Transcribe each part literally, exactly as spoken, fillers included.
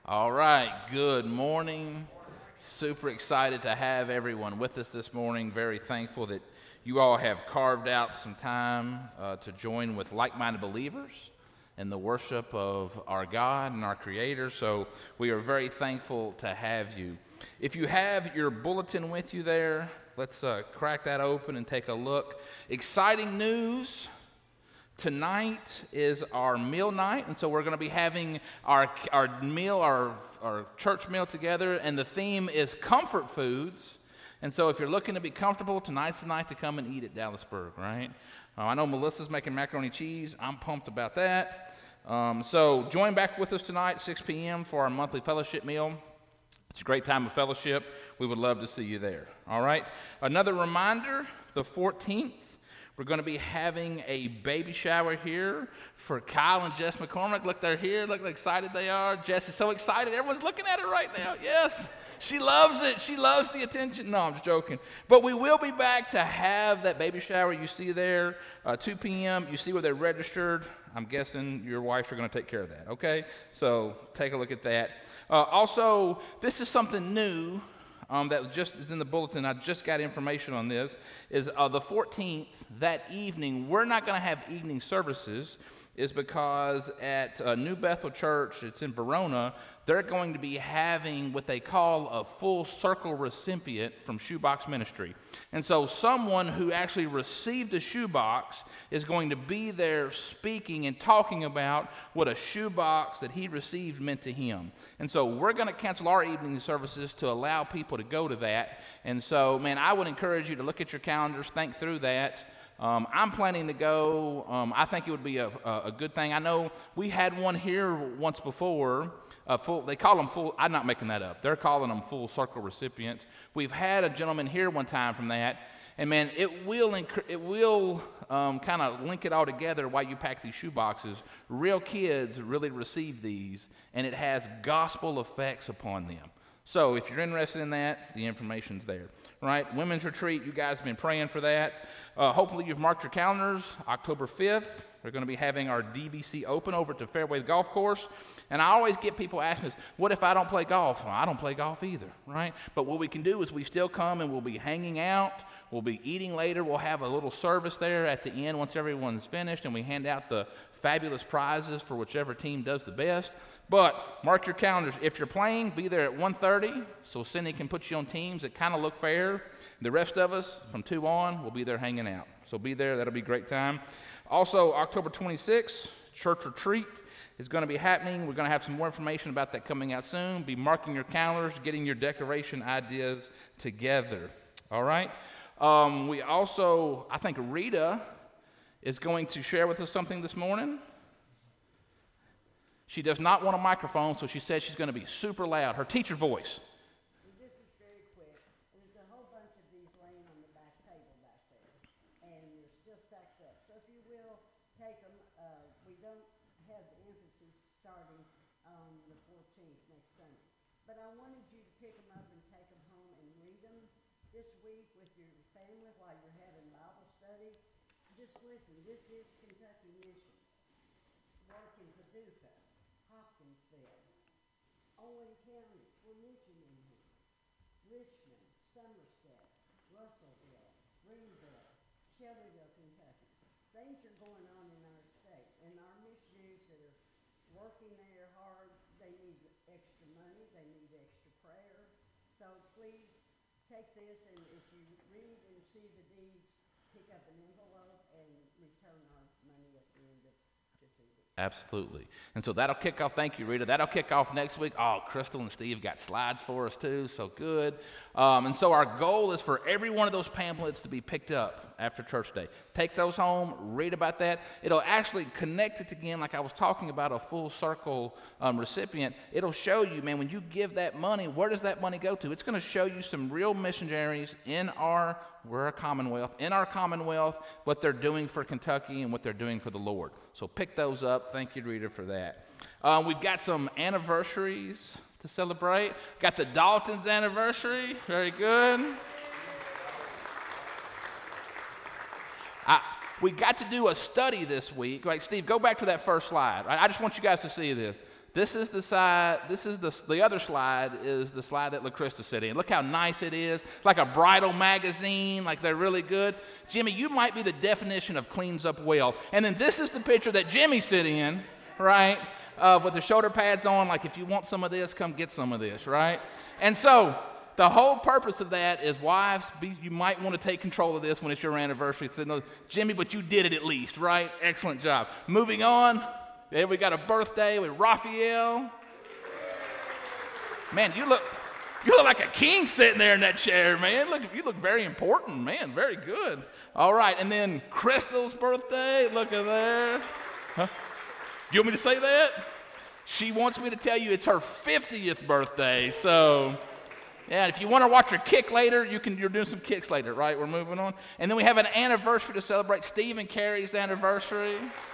All right, good morning. Super excited to have everyone with us this morning. Very thankful that you all have carved out some time uh, to join with like-minded believers in the worship of our God and our Creator. So we are very thankful to have you. If you have your bulletin with you there, let's uh, crack that open and take a look. Exciting news. Tonight is our meal night, and so we're going to be having our our meal, our, our church meal together, and the theme is comfort foods. And so if you're looking to be comfortable, tonight's the night to come and eat at Dallasburg, right? Uh, I know Melissa's making macaroni cheese. I'm pumped about that. Um, so join back with us tonight, six p.m. for our monthly fellowship meal. It's a great time of fellowship. We would love to see you there, all right? Another reminder, the fourteenth. We're going to be having a baby shower here for Kyle and Jess McCormick. Look, they're here. Look how excited they are. Jess is so excited. Everyone's looking at her right now. Yes. She loves it. She loves the attention. No, I'm just joking. But we will be back to have that baby shower you see there, uh, two p.m. You see where they're registered. I'm guessing your wives are going to take care of that, okay? So take a look at that. Uh, also, this is something new. Um, that just is in the bulletin. I just got information on this. Is uh, the fourteenth, that evening, we're not going to have evening services, is because at uh, New Bethel Church, it's in Verona, they're going to be having what they call a full circle recipient from Shoebox Ministry. And so someone who actually received a shoebox is going to be there speaking and talking about what a shoebox that he received meant to him. And so we're going to cancel our evening services to allow people to go to that. And so, man, I would encourage you to look at your calendars, think through that. Um, I'm planning to go. Um, I think it would be a, a, a good thing. I know we had one here once before. Uh, full, they call them full, I'm not making that up. They're calling them full circle recipients. We've had a gentleman here one time from that. And, man, it will inc- it will um, kind of link it all together while you pack these shoe boxes. Real kids really receive these, and it has gospel effects upon them. So if you're interested in that, the information's there. Right? Women's retreat, you guys have been praying for that. Uh, hopefully you've marked your calendars. October fifth, we're going to be having our D B C Open over at the Fairway Golf Course. And I always get people asking us, what if I don't play golf? Well, I don't play golf either, right? But what we can do is we still come and we'll be hanging out. We'll be eating later. We'll have a little service there at the end once everyone's finished, and we hand out the fabulous prizes for whichever team does the best. But mark your calendars. If you're playing, be there at one thirty so Cindy can put you on teams that kind of look fair. The rest of us, from two on, will be there hanging out. So be there. That'll be a great time. Also, October twenty-sixth, church retreat is going to be happening. We're going to have some more information about that coming out soon. Be marking your calendars, getting your decoration ideas together. All right? Um, we also, I think Rita is going to share with us something this morning. She does not want a microphone, so she says she's going to be super loud. Her teacher voice. This is very quick. There's a whole bunch of these laying on the back table back there, and they're still stacked up. So if you will, take them. Uh, we don't have the emphasis starting on the fourteenth next Sunday. But I wanted you to pick them up and take them home and read them this week with your family while you're having Bible study. Just listen, this is Kentucky Missions, work in Paducah, Hopkinsville, Owen County, we're mentioning here, Richmond, Somerset, Russellville, Greenville, Shelbyville, Kentucky. Things are going on in our state, and our missionaries that are working there hard, they need extra money, they need extra prayer. So please take this, and if you read and see the deeds, pick up an envelope and return our money at the end of the week. Absolutely. And so that'll kick off, thank you, Rita. That'll kick off next week. Oh, Crystal and Steve got slides for us too, so good. Um, and so our goal is for every one of those pamphlets to be picked up after church day. Take those home, read about that. It'll actually connect it again, like I was talking about a full circle um, recipient. It'll show you, man, when you give that money, where does that money go to? It's going to show you some real missionaries in our, we're a commonwealth, in our commonwealth, what they're doing for Kentucky and what they're doing for the Lord. So pick those up. Thank you, Rita, for that. Um, we've got some anniversaries to celebrate. Got the Dalton's anniversary. Very good. I, we got to do a study this week. Like, Steve, go back to that first slide. Right? I just want you guys to see this. This is the side, this is the, the other slide is the slide that LaCrystal said in. Look how nice it is. It's like a bridal magazine, like they're really good. Jimmy, you might be the definition of cleans up well. And then this is the picture that Jimmy's sitting in, right, uh, with the shoulder pads on, like if you want some of this, come get some of this, right? And so the whole purpose of that is, wives, be, you might want to take control of this when it's your anniversary. So, no, Jimmy, but you did it at least, right? Excellent job. Moving on. There we got a birthday with Raphael. Man, you look you look like a king sitting there in that chair, man. Look, you look very important, man. Very good. All right, and then Crystal's birthday. Look at there. Huh? Do you want me to say that? She wants me to tell you it's her fiftieth birthday. So, yeah, if you want to watch her kick later, you can. You're doing some kicks later, right? We're moving on. And then we have an anniversary to celebrate. Steve and Carrie's anniversary.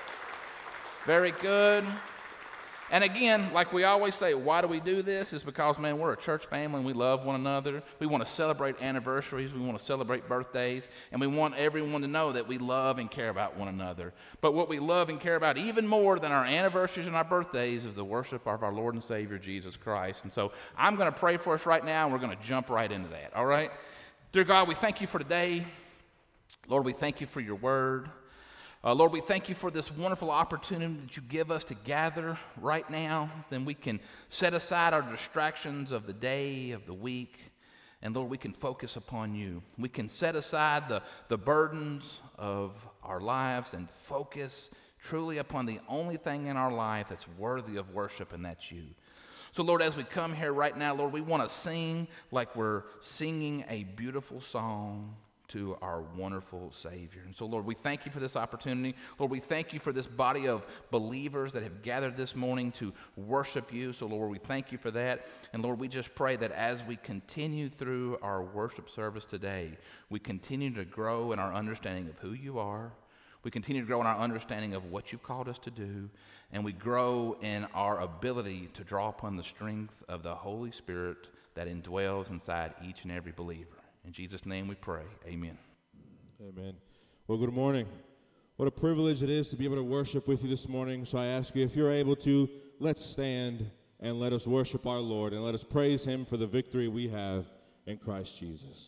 Very good. And again, like we always say, why do we do this? It's because, man, we're a church family and we love one another. We want to celebrate anniversaries. We want to celebrate birthdays. And we want everyone to know that we love and care about one another. But what we love and care about even more than our anniversaries and our birthdays is the worship of our Lord and Savior, Jesus Christ. And so I'm going to pray for us right now, and we're going to jump right into that, all right? Dear God, we thank you for today. Lord, we thank you for your word. Uh, Lord, we thank you for this wonderful opportunity that you give us to gather right now. Then we can set aside our distractions of the day, of the week, and Lord, we can focus upon you. We can set aside the, the burdens of our lives and focus truly upon the only thing in our life that's worthy of worship, and that's you. So, Lord, as we come here right now, Lord, we want to sing like we're singing a beautiful song to our wonderful Savior. And so, Lord, we thank you for this opportunity. Lord, we thank you for this body of believers that have gathered this morning to worship you. So, Lord, we thank you for that. And, Lord, we just pray that as we continue through our worship service today, we continue to grow in our understanding of who you are. We continue to grow in our understanding of what you've called us to do. And we grow in our ability to draw upon the strength of the Holy Spirit that indwells inside each and every believer. In Jesus' name we pray. Amen. Amen. Well, good morning. What a privilege it is to be able to worship with you this morning. So I ask you, if you're able to, let's stand and let us worship our Lord and let us praise him for the victory we have in Christ Jesus.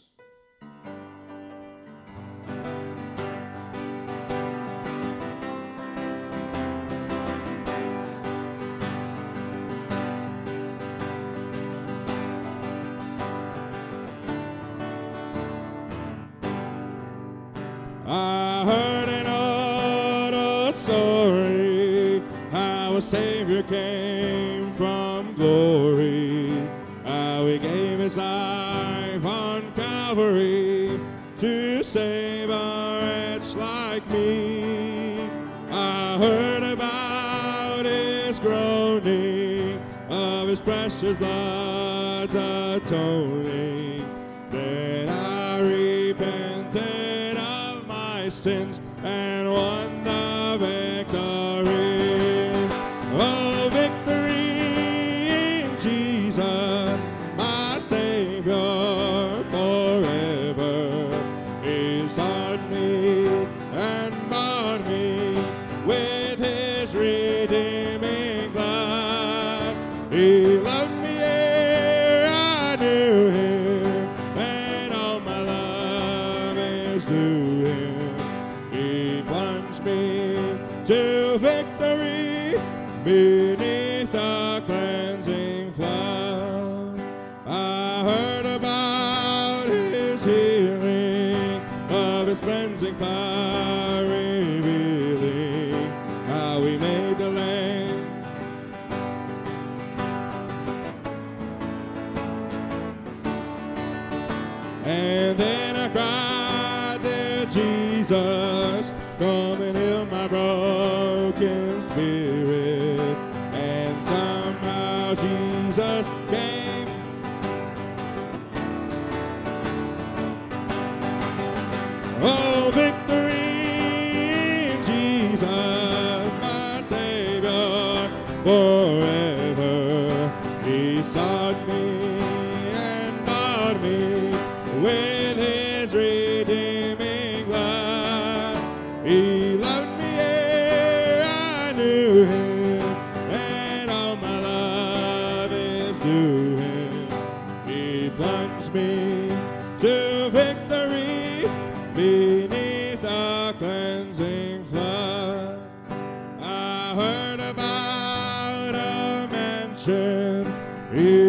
I heard an old story, how a Savior came from glory, how he gave his life on Calvary to save a wretch like me. I heard about his groaning, of his precious blood's atoning. Then I repented sins and won the victory. Oh, victory in Jesus, my Savior forever. He sought me and bought me with his redeeming blood. He loved me ere I knew him, and all my love is due him. Me to victory beneath the cleansing flood. I heard about his healing, of his cleansing power revealing how he made the lame. And then I cried, dear Jesus, come and heal my broken spirit. And somehow Jesus came. Oh, victory in Jesus, my Savior forever. He sought me and bought me with his redeeming blood. He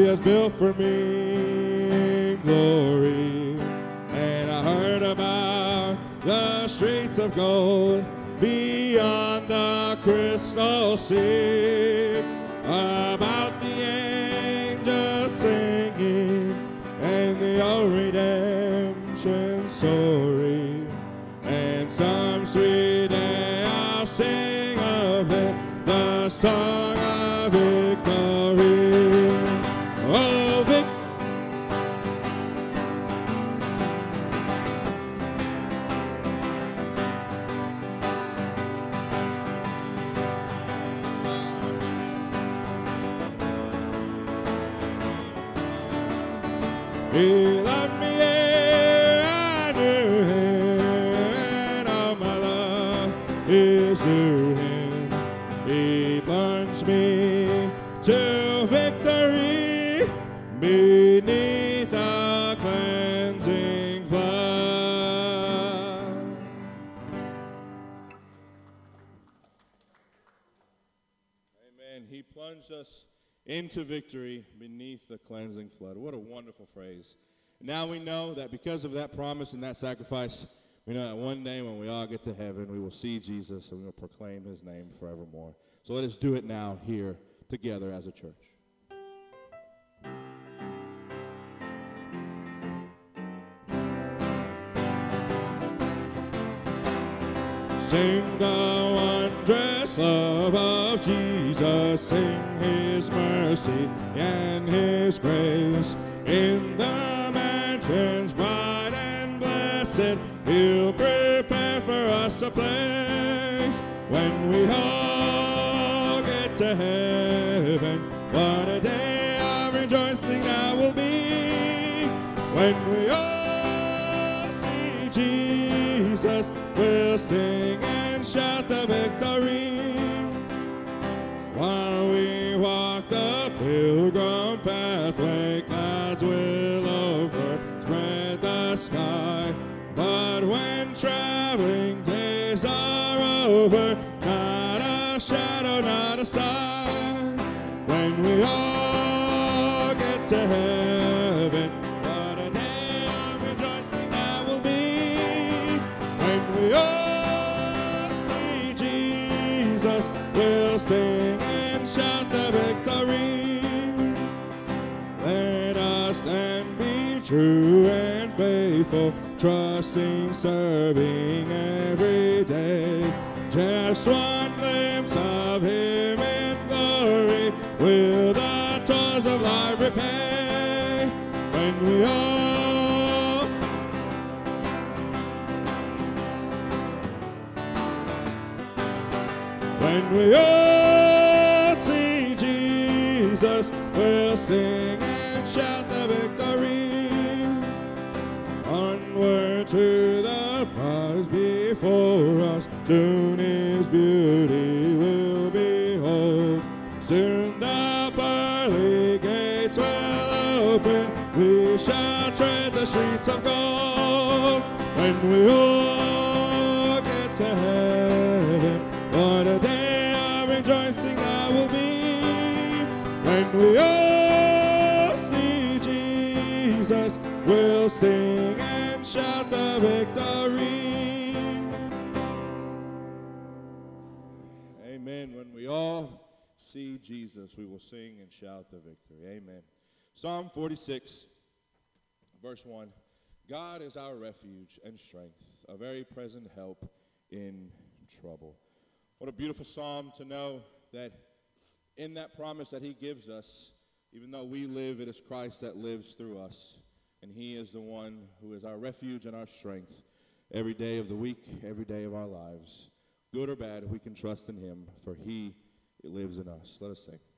has built for me in glory. And I heard about the streets of gold beyond the crystal sea, about the angels singing and the old redemption story. And some sweet day I'll sing of it, the song of victory. Oh, victory. He loved me ere I knew him, and all my love is to him. He plunged me to victory beneath a cleansing flood. Amen. He plunged us into victory beneath the cleansing flood. What a wonderful phrase. Now we know that because of that promise and that sacrifice, we know that one day when we all get to heaven, we will see Jesus and we will proclaim his name forevermore. So let us do it now here together as a church. Sing the wondrous love of Jesus, sing his mercy and his grace. In the mansions bright and blessed, he'll prepare for us a place. When we all get to heaven, what a day of rejoicing that will be. When we all see Jesus, we'll sing and shout the victory. While we walk the pilgrim pathway, clouds will overspread the sky. But when traveling days are over, not a shadow, not a sign. When we all get to heaven, what a day of rejoicing that will be. When we all see Jesus, we'll sing and shout the victory. Let us then be true and faithful, trusting, serving every day. Just one glimpse of him in glory will the toils of life repay. When we all When we all see Jesus, we'll sing and shout the victory. Onward to the prize before us, soon his beauty will behold. Soon the pearly gates will open, we shall tread the streets of gold. When we all get to heaven, what a day of rejoicing that will be. When we all see Jesus, we'll sing and shout the victory. Amen. When we all see Jesus, we will sing and shout the victory. Amen. Psalm forty-six, verse one. God is our refuge and strength, a very present help in trouble. What a beautiful psalm to know that in that promise that he gives us, even though we live, it is Christ that lives through us. And he is the one who is our refuge and our strength every day of the week, every day of our lives. Good or bad, we can trust in him, for he lives in us. Let us sing.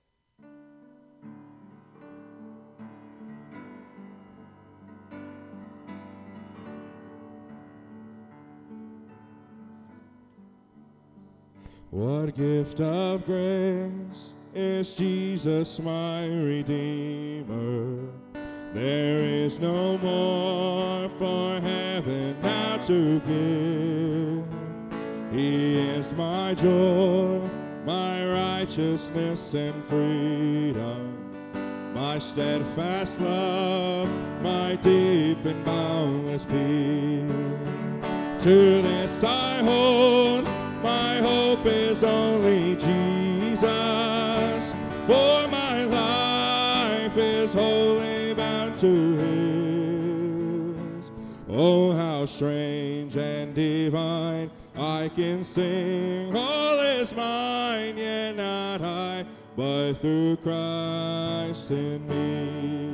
What gift of grace is Jesus my Redeemer? There is no more for heaven now to give. He is my joy, my righteousness and freedom. my steadfast love, my deep and boundless peace. To this I hold, my hope is only Jesus, for my life is wholly bound to His. Oh, how strange and divine, I can sing, all is mine, yet not I, but through Christ in me.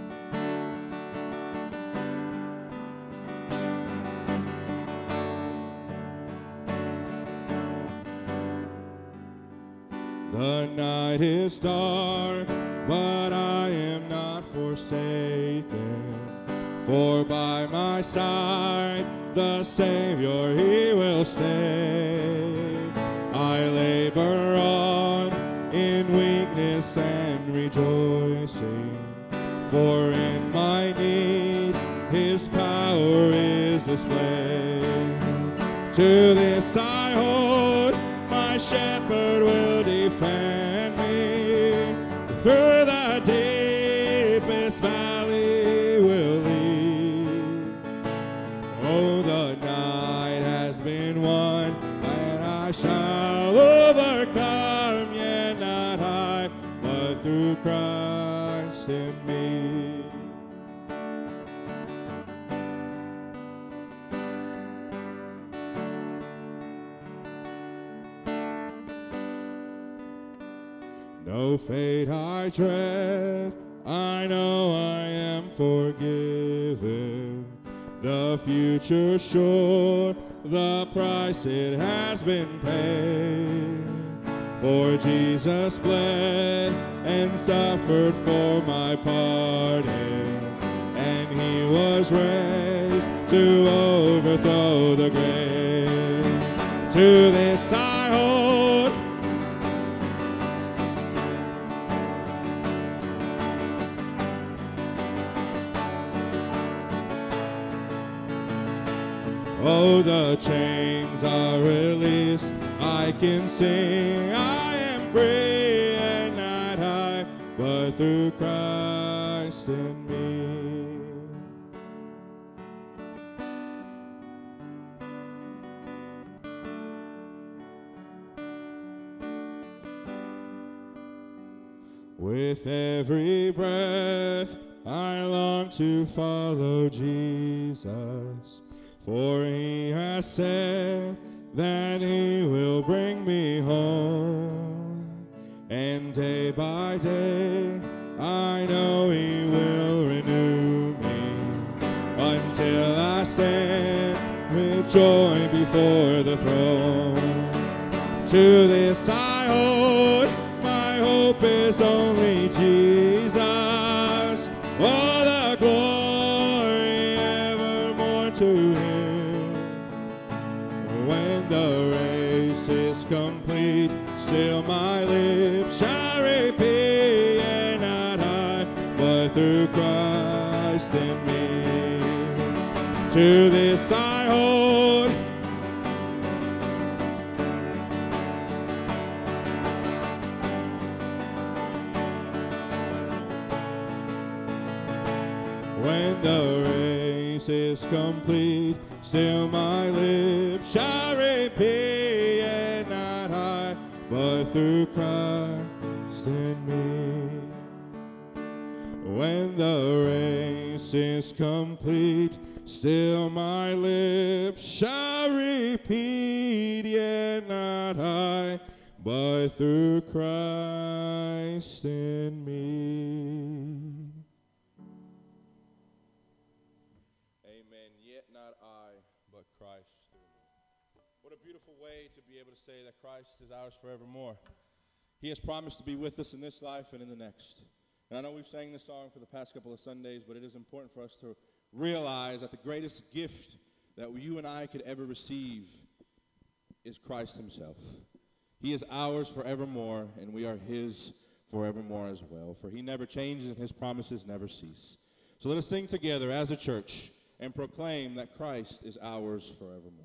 The night is dark, but I am not forsaken, for by my side the Savior He will stay. I labor on in weakness and rejoicing, for in my need His power is displayed. To this I hold, my shepherd will defend me, through the deepest valley will lead. Oh, the night has been won, and I shall overcome, yet not I, but through Christ in me. No fate I dread, I know I am forgiven. The future sure, the price it has been paid. For Jesus bled and suffered for my pardon, and He was raised to overthrow the grave. To this I hold, oh, the chains are released, I can sing, I am free, and not I, but through Christ in me. With every breath, I long to follow Jesus, for He has said that He will bring me home. And day by day, I know He will renew me, until I stand with joy before the throne. To this I hold, my hope is only Jesus. Oh, the glory evermore to Him. When the race is complete, still my lips shall repeat, and not I, but through Christ in me. To this I hold, when the race is complete, still my lips shall repeat, and not I, but through Christ in me. When the race is complete, still my lips shall repeat, yet not I, but through Christ in me. Amen. Yet not I, but Christ through me. What a beautiful way to be able to say that Christ is ours forevermore. He has promised to be with us in this life and in the next. And I know we've sang this song for the past couple of Sundays, but it is important for us to realize that the greatest gift that you and I could ever receive is Christ Himself. He is ours forevermore, and we are His forevermore as well. For He never changes, and His promises never cease. So let us sing together as a church and proclaim that Christ is ours forevermore.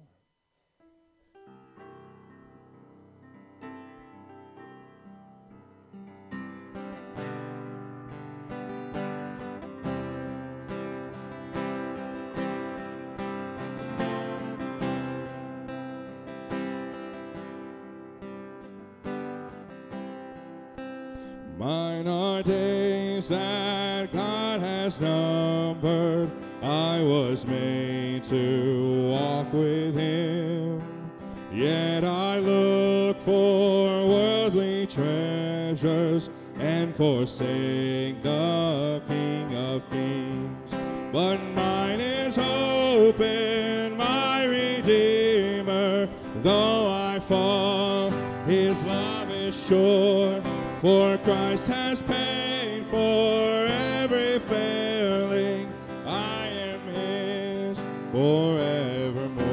Mine are days that God has numbered. I was made to walk with him. Yet I look for worldly treasures and forsake the King of Kings. But mine is hope in my Redeemer. Though I fall, his love is sure. For Christ has paid for every failing. I am his forevermore.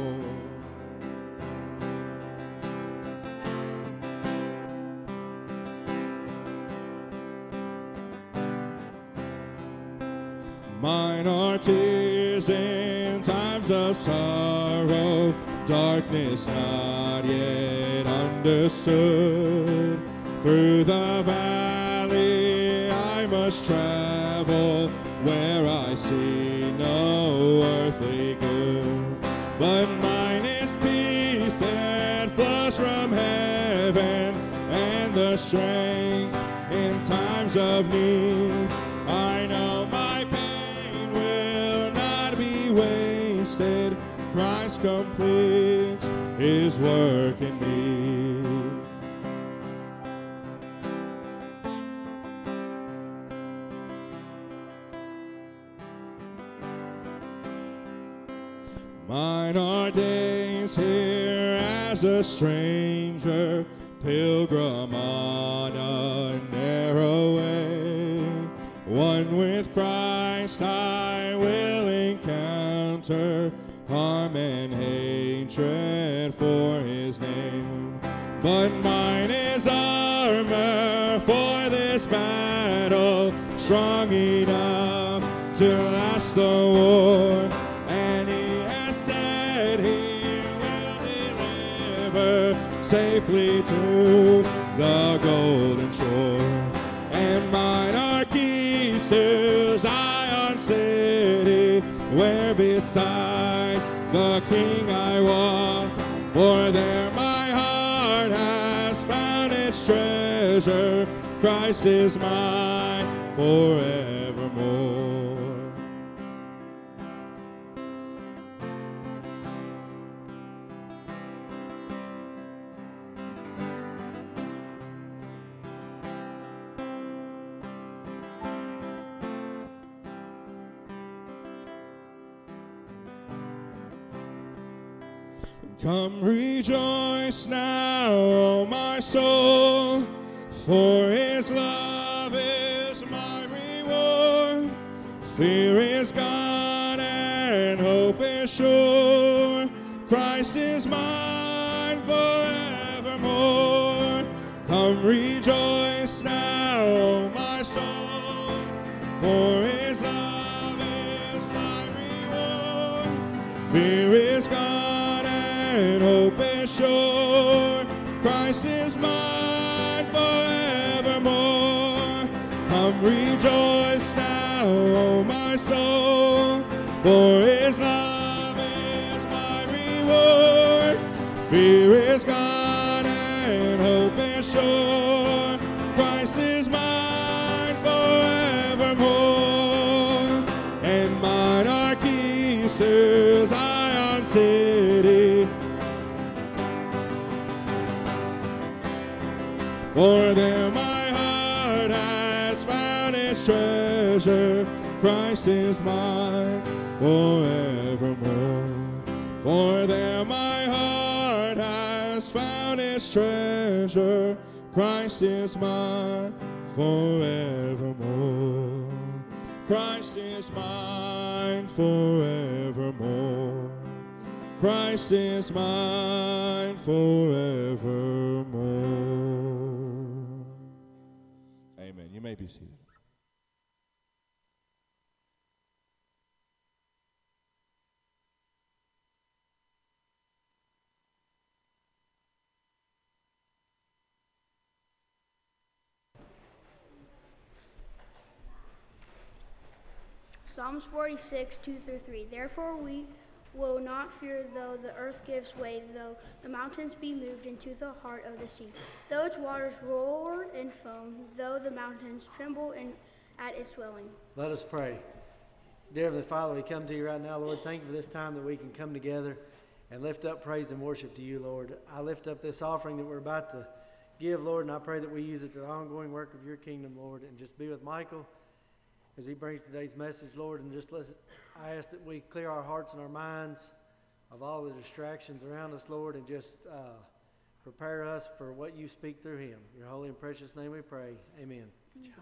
Mine are tears in times of sorrow, darkness not yet understood. Through the valley I must travel, where I see no earthly good. But mine is peace that flows from heaven, and the strength in times of need. I know my pain will not be wasted. Christ completes his work in me. Mine are days here as a stranger, pilgrim on a narrow way. One with Christ I will encounter harm and hatred for his name. But mine is armor for this battle, strong enough to last the war. And he has said he will deliver safely to the golden shore. And mine are keys to Zion city, where beside the King I walk. For there my heart has found its treasure. Christ is mine forevermore. Come rejoice now, O my soul, for his love is my reward. Fear is gone and hope is sure. Christ is mine forevermore. Come rejoice now, O my soul, for his love is my reward. Fear is gone and hope is sure. Christ is mine forevermore. Come rejoice now, O my soul, for his love is my reward. Fear is gone and hope is sure. Christ is mine forevermore. And mine are keys to Zion city, for there my heart has found its treasure. Christ is mine forevermore. For there my heart has found its treasure. Christ is mine forevermore. Christ is mine forevermore. Christ is mine forevermore. Amen. You may be seated. Psalms forty-six, two through three. Therefore we will not fear though the earth gives way, though the mountains be moved into the heart of the sea. Though its waters roar and foam, though the mountains tremble in, at its swelling. Let us pray. Dear Heavenly Father, we come to you right now, Lord. Thank you for this time that we can come together and lift up praise and worship to you, Lord. I lift up this offering that we're about to give, Lord, and I pray that we use it to the ongoing work of your kingdom, Lord, and just be with Michael as he brings today's message, Lord, and just listen. I ask that we clear our hearts and our minds of all the distractions around us, Lord, and just uh, prepare us for what you speak through him. In your holy and precious name we pray. Amen. Good job.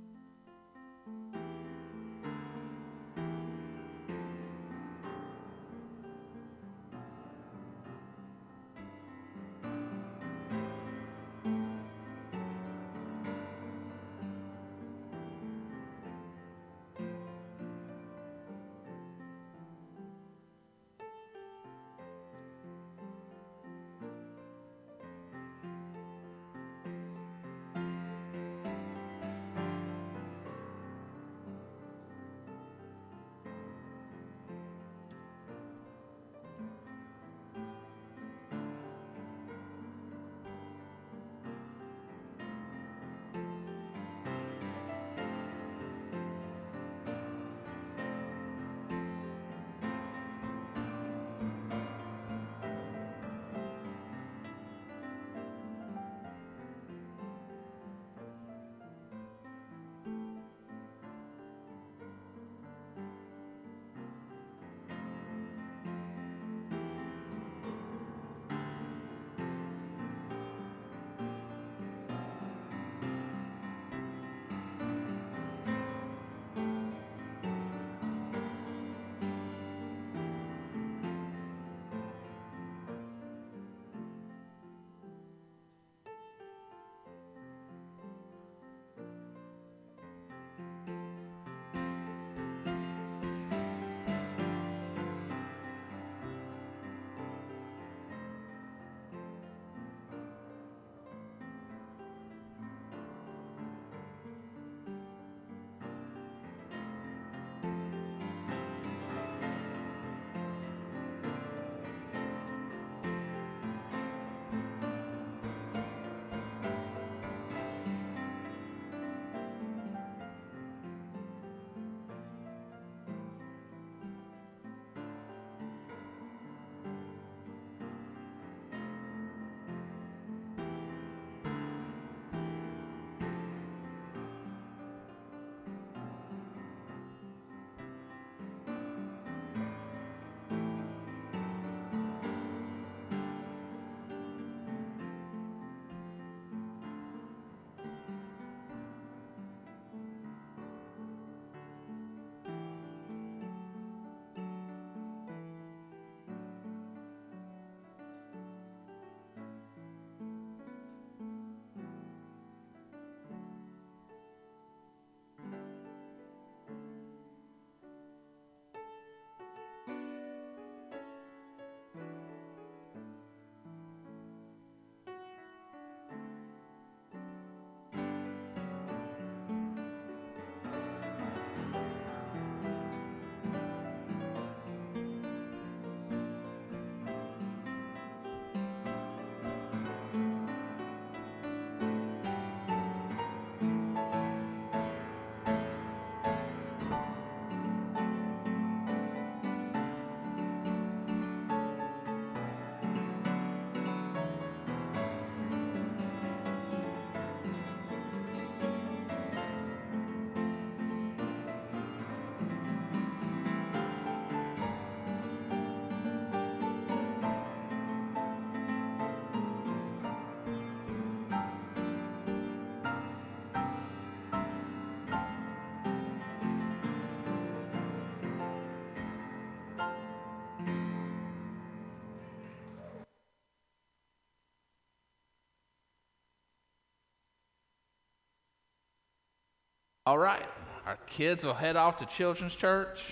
All right, our kids will head off to Children's Church.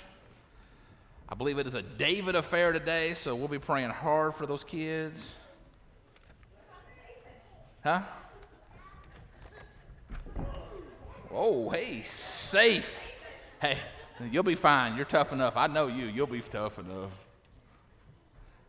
I believe it is a David affair today, so we'll be praying hard for those kids. Huh? Oh, hey, safe. Hey, you'll be fine. You're tough enough. I know you. You'll be tough enough.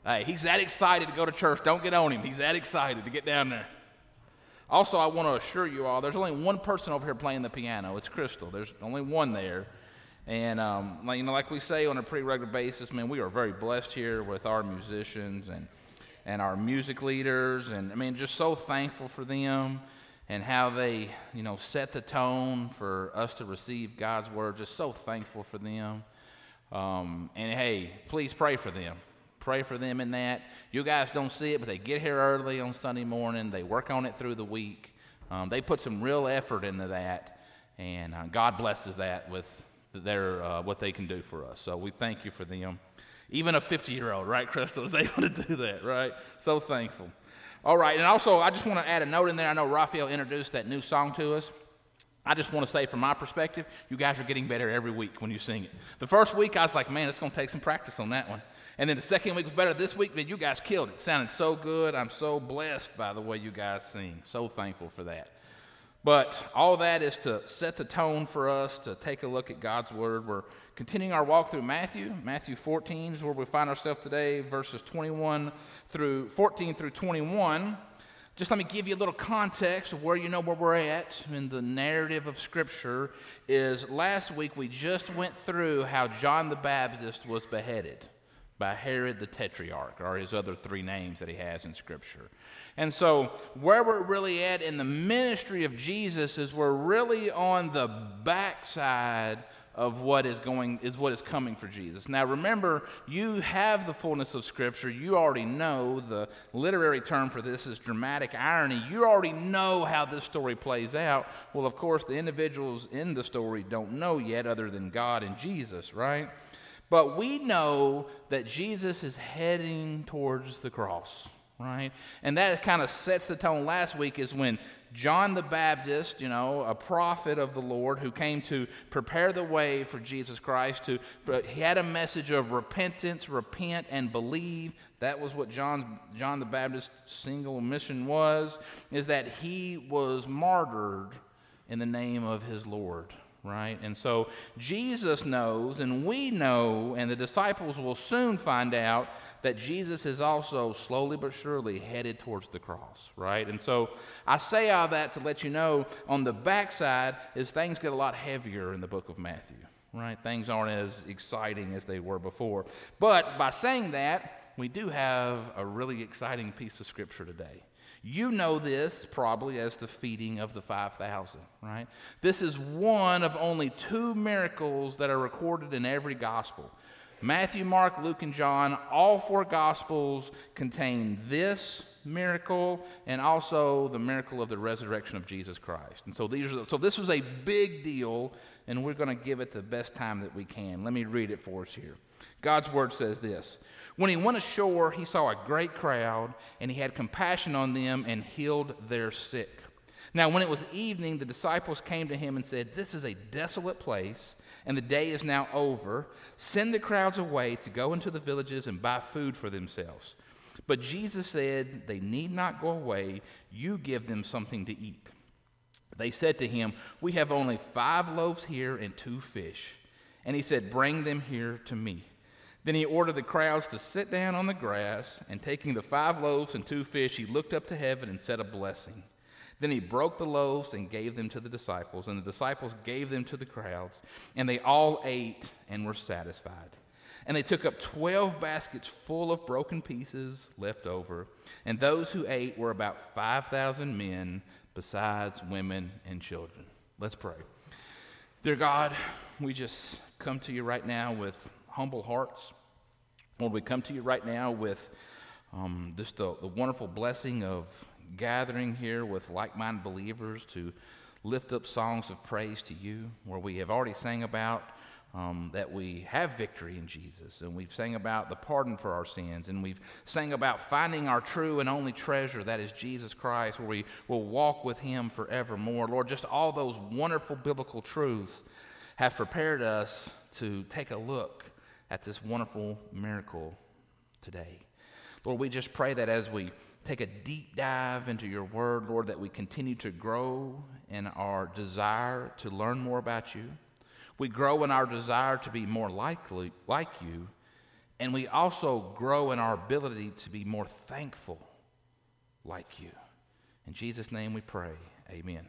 Hey, he's that excited to go to church. Don't get on him. He's that excited to get down there. Also, I want to assure you all, there's only one person over here playing the piano. It's Crystal. There's only one there. And, um, like, you know, like we say on a pretty regular basis, man, we are very blessed here with our musicians and, and our music leaders. And, I mean, just so thankful for them and how they, you know, set the tone for us to receive God's word. Just so thankful for them. Um, and, hey, please pray for them. Pray for them in that. You guys don't see it, but they get here early on Sunday morning. They work on it through the week. Um, they put some real effort into that, and uh, God blesses that with their uh, what they can do for us. So we thank you for them. Even a fifty-year-old, right, Crystal, is able to do that, right? So thankful. All right, and also I just want to add a note in there. I know Raphael introduced that new song to us. I just want to say from my perspective, you guys are getting better every week when you sing it. The first week I was like, man, it's going to take some practice on that one. And then the second week was better. This week, man, you guys killed it. It sounded so good. I'm so blessed by the way you guys sing. So thankful for that. But all that is to set the tone for us to take a look at God's word. We're continuing our walk through Matthew. Matthew fourteen is where we find ourselves today, verses twenty-one through fourteen through twenty-one. Just let me give you a little context of where you know where we're at in the narrative of Scripture. Is last week we just went through how John the Baptist was beheaded by Herod the Tetrarch, or his other three names that he has in Scripture. And so where we're really at in the ministry of Jesus is we're really on the backside of what is going is what is coming for Jesus. Now remember, you have the fullness of Scripture. You already know the literary term for this is dramatic irony. You already know how this story plays out. Well, of course, the individuals in the story don't know yet other than God and Jesus, right? But we know that Jesus is heading towards the cross, right? And that kind of sets the tone. Last week is when John the Baptist, you know, a prophet of the Lord who came to prepare the way for Jesus Christ, to, he had a message of repentance, repent, and believe. That was what John, John the Baptist's single mission was, is that he was martyred in the name of his Lord. Right? And so Jesus knows, and we know, and the disciples will soon find out that Jesus is also slowly but surely headed towards the cross, right? And so I say all that to let you know on the backside is things get a lot heavier in the book of Matthew, right? Things aren't as exciting as they were before. But by saying that, we do have a really exciting piece of Scripture today. You know this probably as the feeding of the five thousand, right? This is one of only two miracles that are recorded in every gospel. Matthew, Mark, Luke, and John, all four gospels contain this miracle and also the miracle of the resurrection of Jesus Christ. And so these are, so this was a big deal, and we're going to give it the best time that we can. Let me read it for us here. God's word says this: when he went ashore, he saw a great crowd, and he had compassion on them and healed their sick. Now, when it was evening, the disciples came to him and said, "This is a desolate place, and the day is now over. Send the crowds away to go into the villages and buy food for themselves." But Jesus said, "They need not go away. You give them something to eat." They said to him, "We have only five loaves here and two fish." And he said, "Bring them here to me." Then he ordered the crowds to sit down on the grass, and taking the five loaves and two fish, he looked up to heaven and said a blessing. Then he broke the loaves and gave them to the disciples, and the disciples gave them to the crowds, and they all ate and were satisfied. And they took up twelve baskets full of broken pieces left over, and those who ate were about five thousand men, besides women and children. Let's pray. Dear God, we just come to you right now with humble hearts. Lord, we come to you right now with um, just the, the wonderful blessing of gathering here with like-minded believers to lift up songs of praise to you, where we have already sang about um, that we have victory in Jesus, and we've sang about the pardon for our sins, and we've sang about finding our true and only treasure, that is Jesus Christ, where we will walk with him forevermore. Lord, just all those wonderful biblical truths have prepared us to take a look at this wonderful miracle today. Lord, we just pray that as we take a deep dive into your word, Lord, that we continue to grow in our desire to learn more about you. We grow in our desire to be more likely, like you, And we also grow in our ability to be more thankful like you. In Jesus' name we pray. Amen.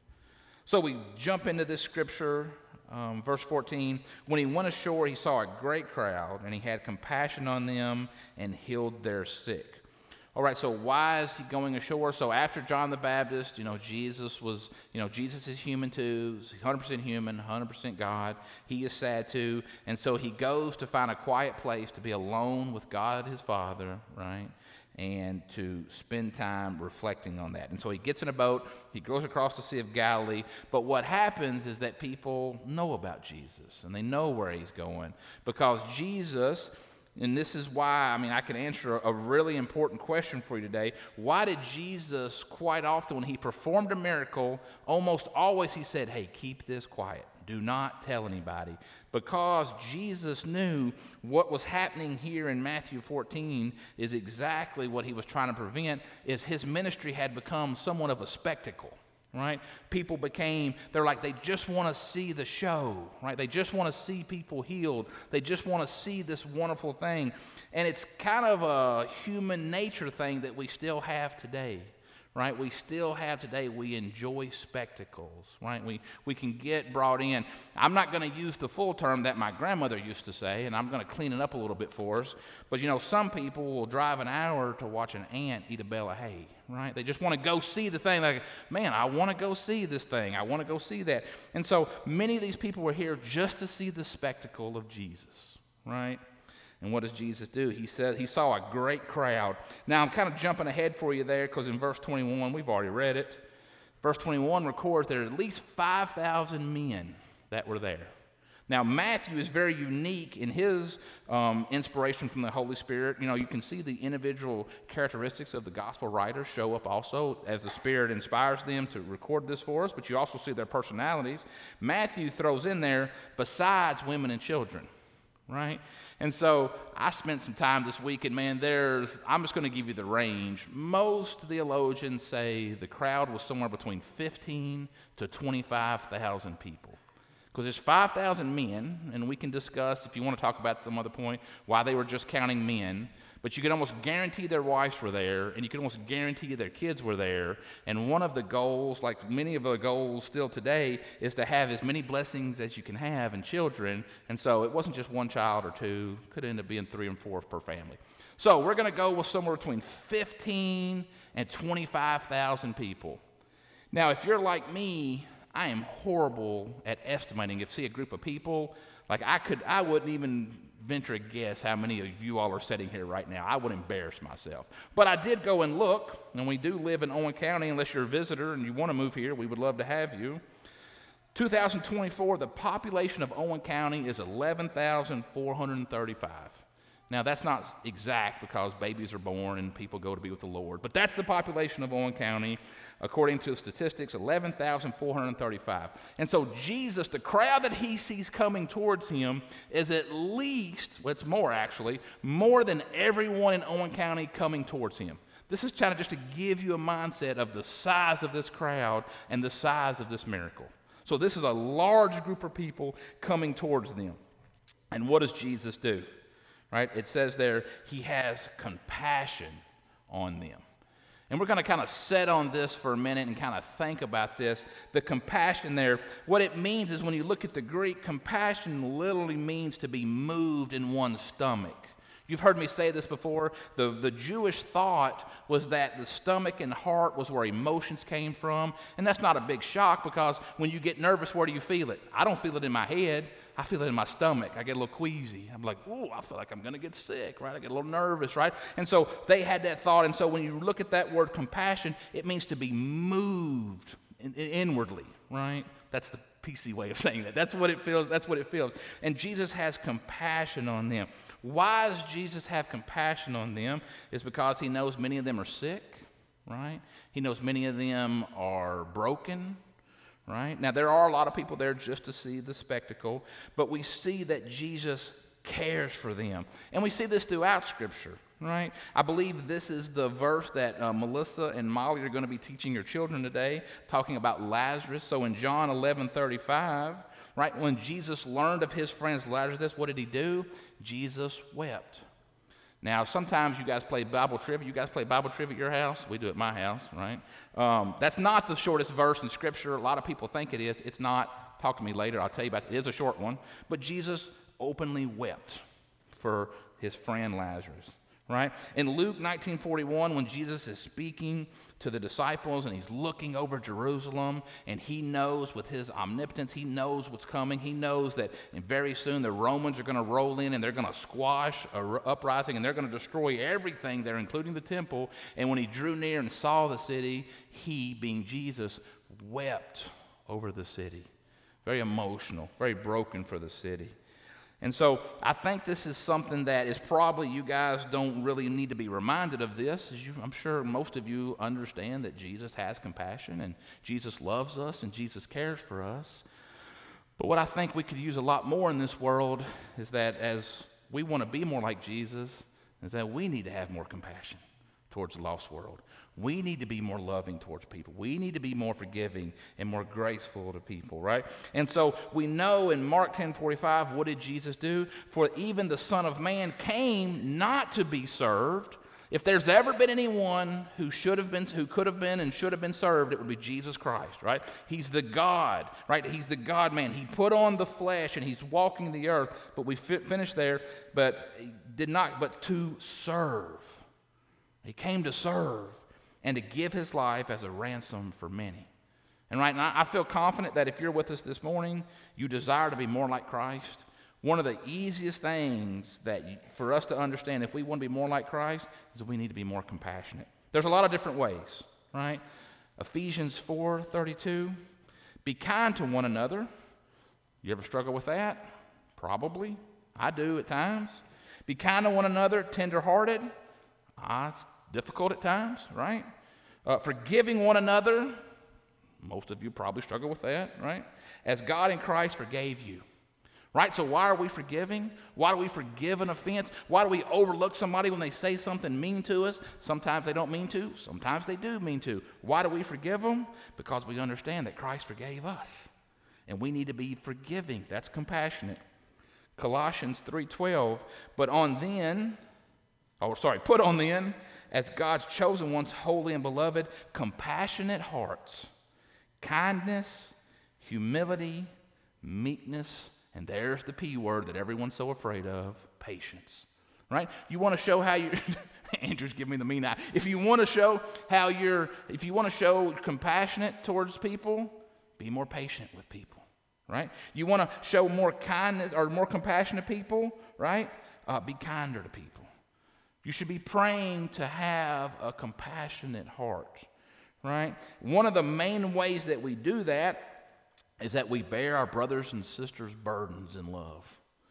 So we jump into this scripture, um, verse fourteen. When he went ashore, he saw a great crowd, and he had compassion on them and healed their sick. All right, so why is he going ashore? So after John the Baptist, you know, Jesus was, you know, Jesus is human too. He's one hundred percent human, one hundred percent God. He is sad too. And so he goes to find a quiet place to be alone with God, his Father, right? And to spend time reflecting on that. And so he gets in a boat, he goes across the Sea of Galilee, but what happens is that people know about Jesus, and they know where he's going, because Jesus, and this is why, I mean, I can answer a really important question for you today. Why did Jesus, quite often when he performed a miracle, almost always he said, hey, keep this quiet. Do not tell anybody. Because Jesus knew what was happening here in Matthew fourteen is exactly what he was trying to prevent, is his ministry had become somewhat of a spectacle. Right? People became, they're like, they just want to see the show, right? They just want to see people healed. They just want to see this wonderful thing. And it's kind of a human nature thing that we still have today, right? We still have today, we enjoy spectacles, right? We, we can get brought in. I'm not going to use the full term that my grandmother used to say, and I'm going to clean it up a little bit for us. But, you know, some people will drive an hour to watch an ant eat a bale of hay. Right? They just want to go see the thing. Like, man, I want to go see this thing. I want to go see that. And so many of these people were here just to see the spectacle of Jesus, right? And what does Jesus do? He said he saw a great crowd. Now, I'm kind of jumping ahead for you there because in verse twenty-one, we've already read it. Verse twenty-one records there are at least five thousand men that were there. Now, Matthew is very unique in his um, inspiration from the Holy Spirit. You know, you can see the individual characteristics of the gospel writers show up also as the Spirit inspires them to record this for us, but you also see their personalities. Matthew throws in there, besides women and children, right? And so I spent some time this week, and man, there's, I'm just going to give you the range. Most theologians say the crowd was somewhere between fifteen to twenty-five thousand people. Because there's five thousand men, and we can discuss, if you want to talk about some other point, why they were just counting men. But you can almost guarantee their wives were there, and you can almost guarantee their kids were there. And one of the goals, like many of the goals still today, is to have as many blessings as you can have in children. And so it wasn't just one child or two. Could end up being three and four per family. So we're going to go with somewhere between fifteen and twenty-five thousand people. Now, if you're like me, I am horrible at estimating. If see a group of people, like I could, I wouldn't even venture a guess how many of you all are sitting here right now. I would embarrass myself. But I did go and look, and we do live in Owen County. Unless you're a visitor and you want to move here, we would love to have you. two thousand twenty-four, the population of Owen County is eleven thousand four hundred thirty-five. Now, that's not exact because babies are born and people go to be with the Lord, but that's the population of Owen County, according to statistics, eleven thousand four hundred thirty-five. And so Jesus, the crowd that he sees coming towards him is at least, well, it's more actually, more than everyone in Owen County coming towards him. This is kind of just to give you a mindset of the size of this crowd and the size of this miracle. So this is a large group of people coming towards them. And what does Jesus do? Right? It says there, he has compassion on them. And we're going to kind of set on this for a minute and kind of think about this. The compassion there, what it means is when you look at the Greek, compassion literally means to be moved in one's stomach. You've heard me say this before. The, the Jewish thought was that the stomach and heart was where emotions came from. And that's not a big shock because when you get nervous, where do you feel it? I don't feel it in my head. I feel it in my stomach. I get a little queasy. I'm like, oh, I feel like I'm going to get sick, right? I get a little nervous, right? And so they had that thought. And so when you look at that word compassion, it means to be moved in, in, inwardly, right? That's the P C way of saying that. That's what it feels. That's what it feels. And Jesus has compassion on them. Why does Jesus have compassion on them? It's because he knows many of them are sick, right? He knows many of them are broken, right? Now, there are a lot of people there just to see the spectacle, but we see that Jesus cares for them. And we see this throughout Scripture, right? I believe this is the verse that uh, Melissa and Molly are going to be teaching your children today, talking about Lazarus. So in John eleven thirty-five, right, when Jesus learned of his friend's Lazarus, what did he do? Jesus wept. Now, sometimes you guys play Bible trivia. You guys play Bible trivia at your house? We do at my house, right? Um, that's not the shortest verse in Scripture. A lot of people think it is. It's not. Talk to me later. I'll tell you about it. It is a short one. But Jesus openly wept for his friend Lazarus, right? In Luke nineteen forty-one, when Jesus is speaking to the disciples and he's looking over Jerusalem, and he knows with his omnipotence, he knows what's coming. He knows that very soon the Romans are going to roll in and they're going to squash an uprising and they're going to destroy everything there, including the temple. And when he drew near and saw the city, he, being Jesus, wept over the city. Very emotional, very broken for the city. And so I think this is something that is probably, you guys don't really need to be reminded of this. As you, I'm sure most of you understand that Jesus has compassion and Jesus loves us and Jesus cares for us. But what I think we could use a lot more in this world is that as we want to be more like Jesus, is that we need to have more compassion towards the lost world. We need to be more loving towards people. We need to be more forgiving and more graceful to people, right? And so we know in Mark ten forty-five, what did Jesus do? For even the Son of Man came not to be served. If there's ever been anyone who should have been, who could have been and should have been served, it would be Jesus Christ, right? He's the God, right? He's the God-man. He put on the flesh and he's walking the earth. But we fi- finished there, but he did not, but to serve. He came to serve and to give his life as a ransom for many. And right now, I feel confident that if you're with us this morning, you desire to be more like Christ. One of the easiest things that you, for us to understand if we want to be more like Christ is that we need to be more compassionate. There's a lot of different ways, right? Ephesians four thirty-two, be kind to one another. You ever struggle with that? Probably. I do at times. Be kind to one another, tender-hearted. Ah, it's difficult at times, right? Uh, forgiving one another. Most of you probably struggle with that, right? As God in Christ forgave you. Right? So why are we forgiving? Why do we forgive an offense? Why do we overlook somebody when they say something mean to us? Sometimes they don't mean to. Sometimes they do mean to. Why do we forgive them? Because we understand that Christ forgave us. And we need to be forgiving. That's compassionate. Colossians three twelve, but on then, oh sorry, put on then, as God's chosen ones, holy and beloved, compassionate hearts, kindness, humility, meekness, and there's the P word that everyone's so afraid of, patience. Right? You want to show how you Andrew's giving me the mean eye. If you want to show how you're, if you want to show compassionate towards people, be more patient with people. Right? You want to show more kindness or more compassion to people, right? Uh, be kinder to people. You should be praying to have a compassionate heart, right? One of the main ways that we do that is that we bear our brothers and sisters' burdens in love.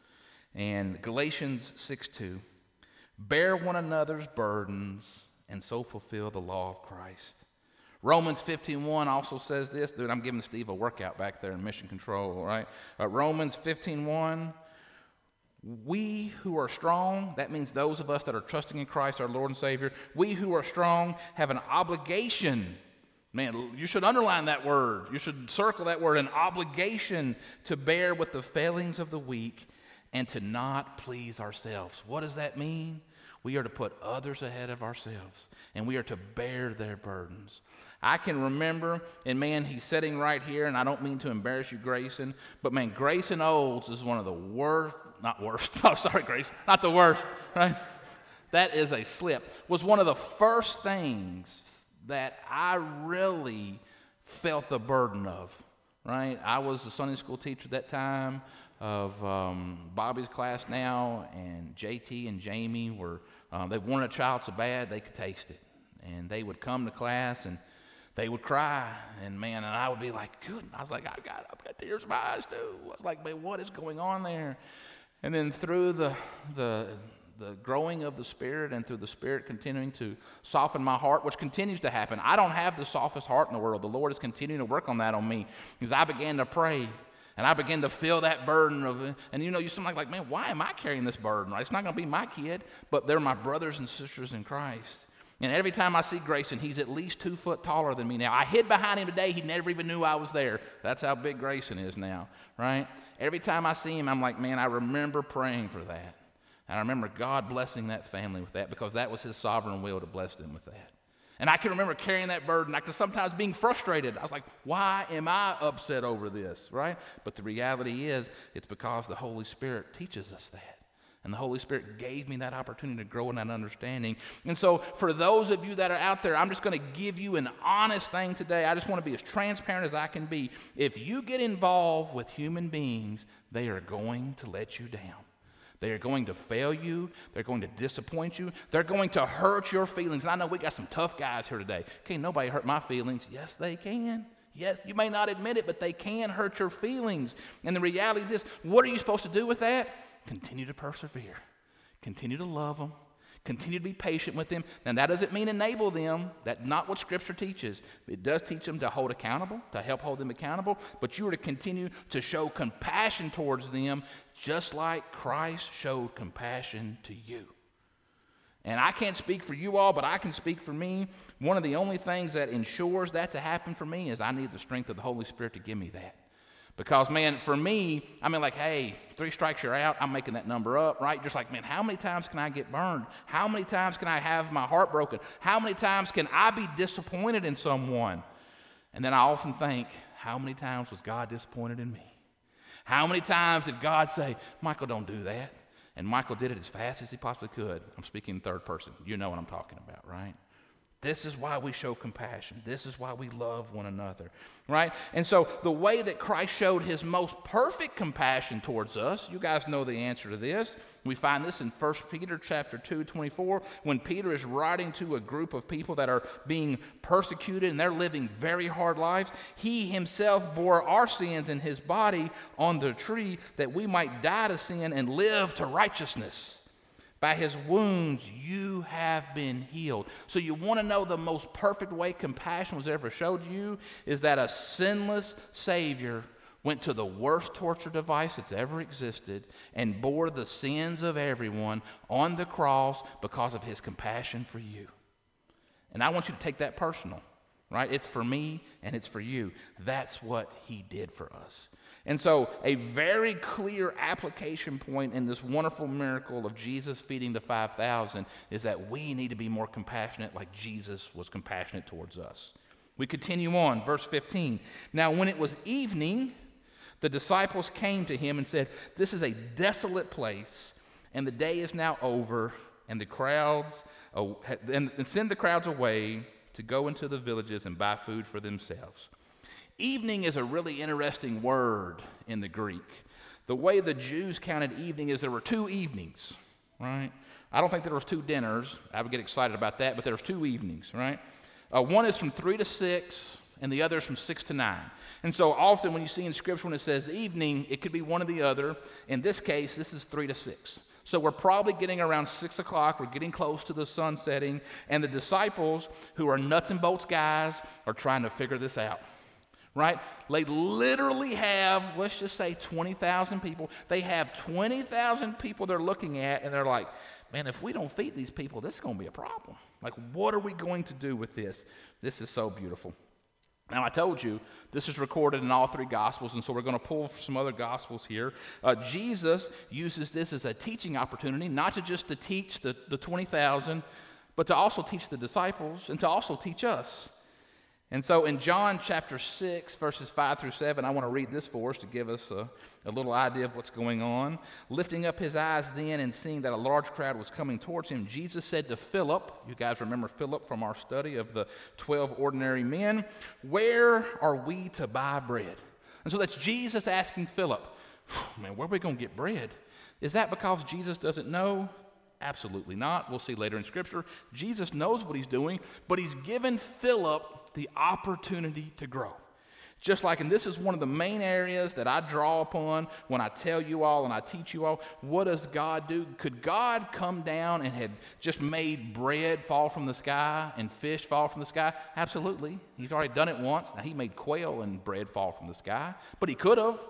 And Galatians six two, bear one another's burdens and so fulfill the law of Christ. Romans fifteen one also says this. Dude, I'm giving Steve a workout back there in Mission Control, right? Uh, Romans fifteen one, we who are strong, that means those of us that are trusting in Christ, our Lord and Savior, we who are strong have an obligation. Man, you should underline that word. You should circle that word, an obligation to bear with the failings of the weak and to not please ourselves. What does that mean? We are to put others ahead of ourselves, and we are to bear their burdens. I can remember, and man, he's sitting right here, and I don't mean to embarrass you, Grayson, but man, Grayson Olds is one of the worst, not worst, oh, sorry, Grayson, not the worst, right? That is a slip. Was one of the first things that I really felt the burden of, right? I was a Sunday school teacher at that time of um, Bobby's class now, and J T and Jamie were, um, they wanted a child so bad they could taste it. And they would come to class and they would cry, and man, and I would be like, good. I was like, I got, I've got tears in my eyes too. I was like, man, what is going on there? And then through the the the growing of the Spirit and through the Spirit continuing to soften my heart, which continues to happen. I don't have the softest heart in the world. The Lord is continuing to work on that on me because I began to pray, And I began to feel that burden of it. And you know, you're something like, man, why am I carrying this burden? Right? It's not going to be my kid, but they're my brothers and sisters in Christ. And every time I see Grayson, he's at least two foot taller than me now. I hid behind him today. He never even knew I was there. That's how big Grayson is now, right? Every time I see him, I'm like, man, I remember praying for that. And I remember God blessing that family with that because that was his sovereign will to bless them with that. And I can remember carrying that burden, like sometimes being frustrated. I was like, why am I upset over this, right? But the reality is, it's because the Holy Spirit teaches us that. And the Holy Spirit gave me that opportunity to grow in that understanding. And so for those of you that are out there, I'm just going to give you an honest thing today. I just want to be as transparent as I can be. If you get involved with human beings, they are going to let you down. They are going to fail you. They're going to disappoint you. They're going to hurt your feelings. And I know we got some tough guys here today. Can't nobody hurt my feelings. Yes, they can. Yes, you may not admit it, but they can hurt your feelings. And the reality is this. What are you supposed to do with that? Continue to persevere. Continue to love them. Continue to be patient with them. Now, that doesn't mean enable them. That's not what Scripture teaches. It does teach them to hold accountable, to help hold them accountable, but you are to continue to show compassion towards them just like Christ showed compassion to you. And I can't speak for you all, but I can speak for me. One of the only things that ensures that to happen for me is I need the strength of the Holy Spirit to give me that. Because, man, for me, I mean, like, hey, three strikes, you're out. I'm making that number up, right? Just like, man, how many times can I get burned? How many times can I have my heart broken? How many times can I be disappointed in someone? And then I often think, how many times was God disappointed in me? How many times did God say, Michael, don't do that? And Michael did it as fast as he possibly could. I'm speaking in third person. You know what I'm talking about, right? This is why we show compassion. This is why we love one another, right? And so the way that Christ showed his most perfect compassion towards us, you guys know the answer to this. We find this in First Peter chapter two, twenty-four, when Peter is writing to a group of people that are being persecuted and they're living very hard lives. He himself bore our sins in his body on the tree that we might die to sin and live to righteousness. By his wounds, you have been healed. So you want to know the most perfect way compassion was ever showed you is that a sinless Savior went to the worst torture device that's ever existed and bore the sins of everyone on the cross because of his compassion for you. And I want you to take that personal, right? It's for me and it's for you. That's what he did for us. And so a very clear application point in this wonderful miracle of Jesus feeding the five thousand is that we need to be more compassionate like Jesus was compassionate towards us. We continue on, verse fifteen. Now when it was evening, the disciples came to him and said, this is a desolate place, and the day is now over, and the crowds, oh, and, and send the crowds away to go into the villages and buy food for themselves. Evening is a really interesting word in the Greek. The way the Jews counted evening is there were two evenings, right? I don't think there was two dinners. I would get excited about that, but there was two evenings, right? Uh, one is from three to six, and the other is from six to nine. And so often when you see in Scripture when it says evening, it could be one or the other. In this case, this is three to six. So we're probably getting around six o'clock. We're getting close to the sun setting, and the disciples, who are nuts and bolts guys, are trying to figure this out. Right? They literally have, let's just say twenty thousand people. They have twenty thousand people they're looking at, and they're like, man, if we don't feed these people, this is going to be a problem. Like, what are we going to do with this? This is so beautiful. Now, I told you, this is recorded in all three Gospels, and so we're going to pull some other Gospels here. Uh, Jesus uses this as a teaching opportunity, not to just to teach the, the twenty thousand, but to also teach the disciples and to also teach us. And so in John chapter six, verses five through seven, I want to read this for us to give us a, a little idea of what's going on. Lifting up his eyes then and seeing that a large crowd was coming towards him, Jesus said to Philip, you guys remember Philip from our study of the twelve ordinary men, where are we to buy bread? And so that's Jesus asking Philip, man, where are we going to get bread? Is that because Jesus doesn't know? Absolutely not. We'll see later in Scripture. Jesus knows what he's doing, but he's given Philip the opportunity to grow. Just like, and this is one of the main areas that I draw upon when I tell you all and I teach you all, what does God do? Could God come down and had just made bread fall from the sky and fish fall from the sky? Absolutely. He's already done it once. Now, he made quail and bread fall from the sky, but he could have.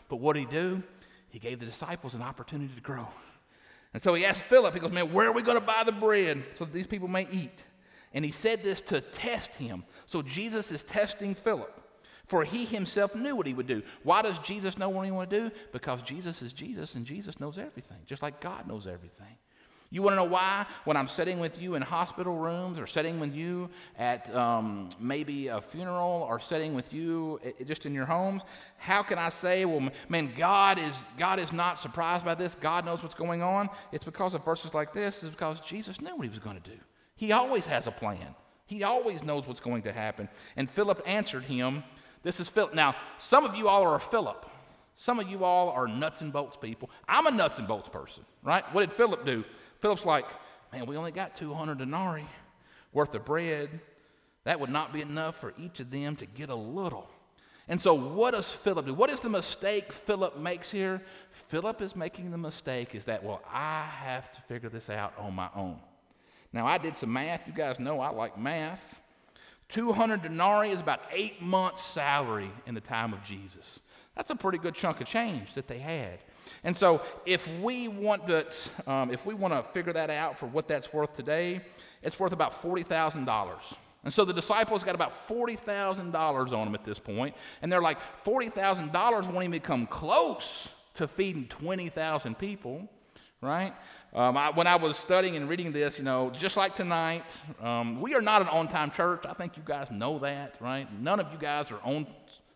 But what did he do? He gave the disciples an opportunity to grow. And so he asked Philip, he goes, man, where are we going to buy the bread so that these people may eat? And he said this to test him. So Jesus is testing Philip, for he himself knew what he would do. Why does Jesus know what he want to do? Because Jesus is Jesus, and Jesus knows everything, just like God knows everything. You want to know why? When I'm sitting with you in hospital rooms, or sitting with you at um, maybe a funeral, or sitting with you just in your homes, how can I say, well, man, God is God is not surprised by this. God knows what's going on. It's because of verses like this. It's because Jesus knew what he was going to do. He always has a plan. He always knows what's going to happen. And Philip answered him. This is Philip. Now, some of you all are a Philip. Some of you all are nuts and bolts people. I'm a nuts and bolts person, right? What did Philip do? Philip's like, man, we only got two hundred denarii worth of bread. That would not be enough for each of them to get a little. And so what does Philip do? What is the mistake Philip makes here? Philip is making the mistake is that, well, I have to figure this out on my own. Now, I did some math. You guys know I like math. two hundred denarii is about eight months' salary in the time of Jesus. That's a pretty good chunk of change that they had. And so if we want to, um, if we want to figure that out for what that's worth today, it's worth about forty thousand dollars. And so the disciples got about forty thousand dollars on them at this point, and they're like, forty thousand dollars won't even come close to feeding twenty thousand people, right? Um, I, when I was studying and reading this, you know, just like tonight, um, we are not an on-time church. I think you guys know that, right? None of you guys are on,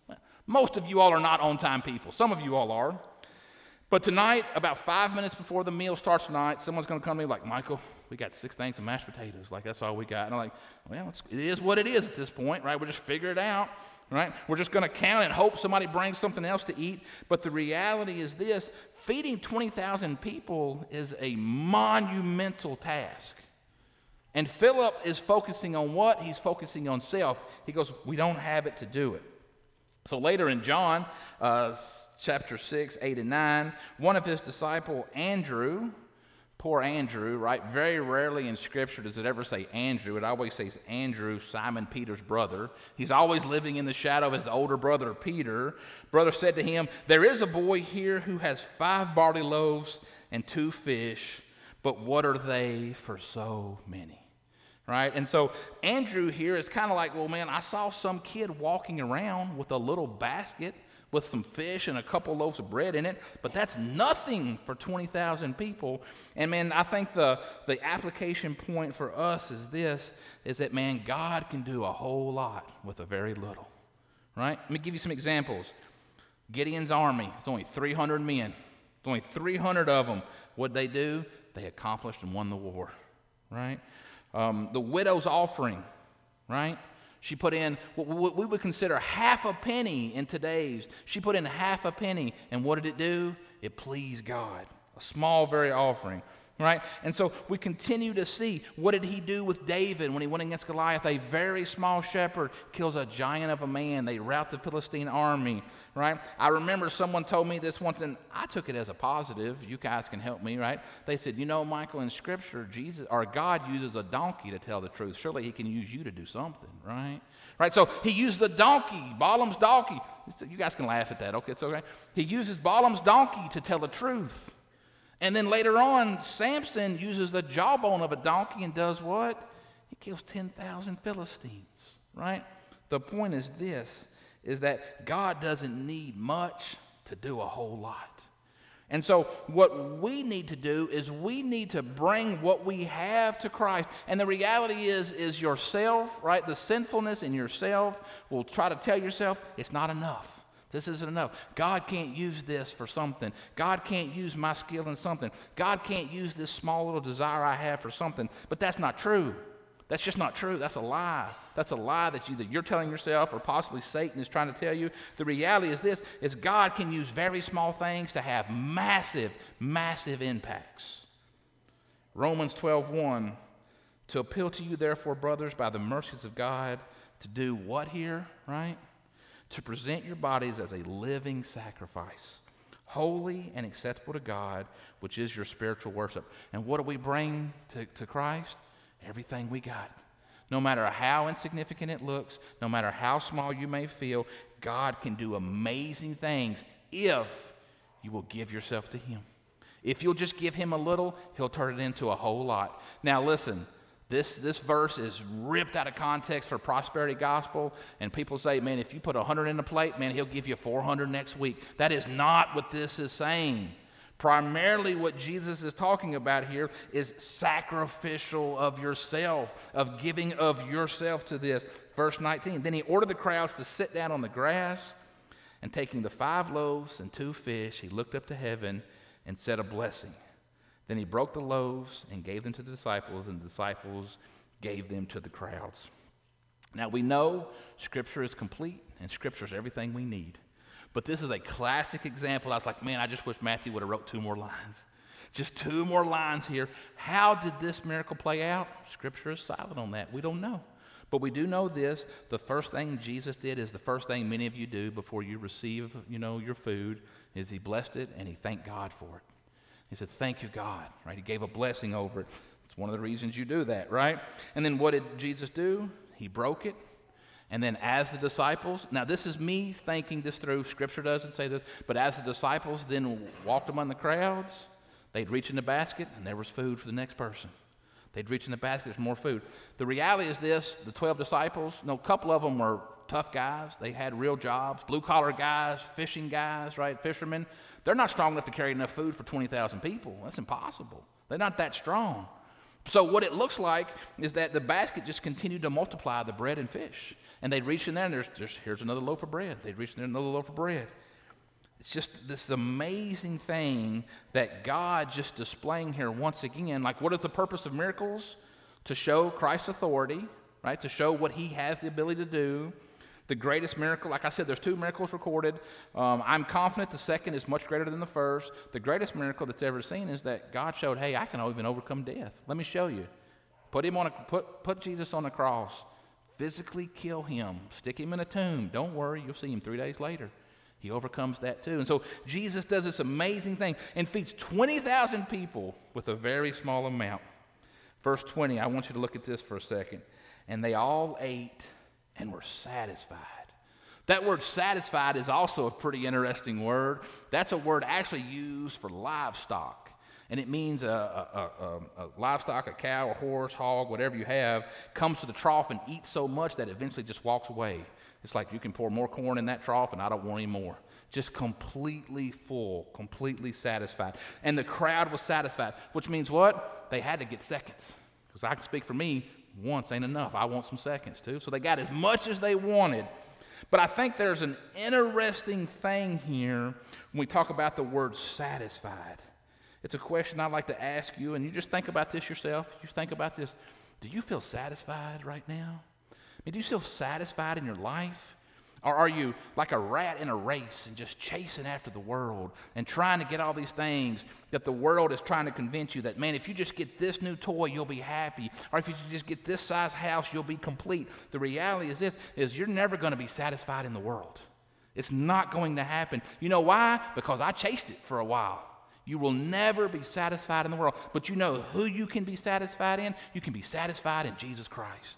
most of you all are not on-time people. Some of you all are. But tonight, about five minutes before the meal starts tonight, someone's going to come to me like, Michael, we got six things of mashed potatoes. Like, that's all we got. And I'm like, well, it's, it is what it is at this point, right? We'll just figure it out, right? We're just going to count and hope somebody brings something else to eat. But the reality is this, feeding twenty thousand people is a monumental task. And Philip is focusing on what? He's focusing on self. He goes, we don't have it to do it. So later in John, uh, chapter six, eight, and nine, one of his disciples, Andrew, poor Andrew, right? Very rarely in Scripture does it ever say Andrew. It always says Andrew, Simon Peter's brother. He's always living in the shadow of his older brother, Peter. Brother said to him, there is a boy here who has five barley loaves and two fish, but what are they for so many? Right? And so Andrew here is kind of like, well, man, I saw some kid walking around with a little basket with some fish and a couple loaves of bread in it, but that's nothing for twenty thousand people. And, man, I think the, the application point for us is this, is that, man, God can do a whole lot with a very little. Right? Let me give you some examples. Gideon's army, it's only three hundred men. It's only three hundred of them. What'd they do? They accomplished and won the war. Right? Um, the widow's offering, right? She put in what we would consider half a penny in today's. She put in half a penny, and what did it do? It pleased God. A small, very offering, right? And so we continue to see, what did he do with David when he went against Goliath? A very small shepherd kills a giant of a man. They rout the Philistine army, right? I remember someone told me this once, and I took it as a positive. You guys can help me, right? They said, you know, Michael, in Scripture, Jesus or God uses a donkey to tell the truth. Surely he can use you to do something, right? Right, so he used the donkey, Balaam's donkey. You guys can laugh at that, okay, it's okay. He uses Balaam's donkey to tell the truth. And then later on, Samson uses the jawbone of a donkey and does what? He kills ten thousand Philistines, right? The point is this, is that God doesn't need much to do a whole lot. And so what we need to do is we need to bring what we have to Christ. And the reality is, is yourself, right? The sinfulness in yourself will try to tell yourself it's not enough. This isn't enough. God can't use this for something. God can't use my skill in something. God can't use this small little desire I have for something. But that's not true. That's just not true. That's a lie. That's a lie that either you're telling yourself or possibly Satan is trying to tell you. The reality is this, is God can use very small things to have massive, massive impacts. Romans twelve one, to appeal to you, therefore, brothers, by the mercies of God, to do what here, right? To present your bodies as a living sacrifice, holy and acceptable to God, which is your spiritual worship. And what do we bring to, to Christ? Everything we got. No matter how insignificant it looks, no matter how small you may feel, God can do amazing things if you will give yourself to him. If you'll just give him a little, he'll turn it into a whole lot. Now listen, this, this verse is ripped out of context for prosperity gospel, and people say, man, if you put one hundred in the plate, man, he'll give you four hundred next week. That is not what this is saying. Primarily what Jesus is talking about here is sacrificial of yourself, of giving of yourself to this. Verse nineteen, then he ordered the crowds to sit down on the grass, and taking the five loaves and two fish, he looked up to heaven and said a blessing. Then he broke the loaves and gave them to the disciples, and the disciples gave them to the crowds. Now we know Scripture is complete, and Scripture is everything we need. But this is a classic example. I was like, man, I just wish Matthew would have wrote two more lines. Just two more lines here. How did this miracle play out? Scripture is silent on that. We don't know. But we do know this. The first thing Jesus did is the first thing many of you do before you receive, you know, your food, is he blessed it and he thanked God for it. He said, thank you, God, right? He gave a blessing over it. It's one of the reasons you do that, right? And then what did Jesus do? He broke it. And then as the disciples, now this is me thinking this through, Scripture doesn't say this, but as the disciples then walked among the crowds, they'd reach in the basket and there was food for the next person. They'd reach in the basket, there's more food. The reality is this, the twelve disciples, no, a couple of them were tough guys. They had real jobs, blue-collar guys, fishing guys, right, fishermen. They're not strong enough to carry enough food for twenty thousand people. That's impossible. They're not that strong. So what it looks like is that the basket just continued to multiply the bread and fish. And they'd reach in there and there's, there's here's another loaf of bread. They'd reach in there another loaf of bread. It's just this amazing thing that God just displaying here once again. Like, what is the purpose of miracles? To show Christ's authority, right? To show what he has the ability to do. The greatest miracle, like I said, there's two miracles recorded. Um, I'm confident the second is much greater than the first. The greatest miracle that's ever seen is that God showed, hey, I can even overcome death. Let me show you. Put him on a, put, put Jesus on the cross. Physically kill him. Stick him in a tomb. Don't worry, you'll see him three days later. He overcomes that too. And so Jesus does this amazing thing and feeds twenty thousand people with a very small amount. Verse twenty, I want you to look at this for a second. And they all ate and were satisfied. That word satisfied is also a pretty interesting word. That's a word actually used for livestock. And it means a, a, a, a livestock, a cow, a horse, hog, whatever you have, comes to the trough and eats so much that it eventually just walks away. It's like you can pour more corn in that trough and I don't want any more. Just completely full, completely satisfied. And the crowd was satisfied, which means what? They had to get seconds. Because I can speak for me, once ain't enough. I want some seconds too. So they got as much as they wanted. But I think there's an interesting thing here when we talk about the word satisfied. It's a question I'd like to ask you, and you just think about this yourself. You think about this. Do you feel satisfied right now? I mean, do you feel satisfied in your life? Or are you like a rat in a race and just chasing after the world and trying to get all these things that the world is trying to convince you that, man, if you just get this new toy, you'll be happy. Or if you just get this size house, you'll be complete. The reality is this, is you're never going to be satisfied in the world. It's not going to happen. You know why? Because I chased it for a while. You will never be satisfied in the world. But you know who you can be satisfied in? You can be satisfied in Jesus Christ.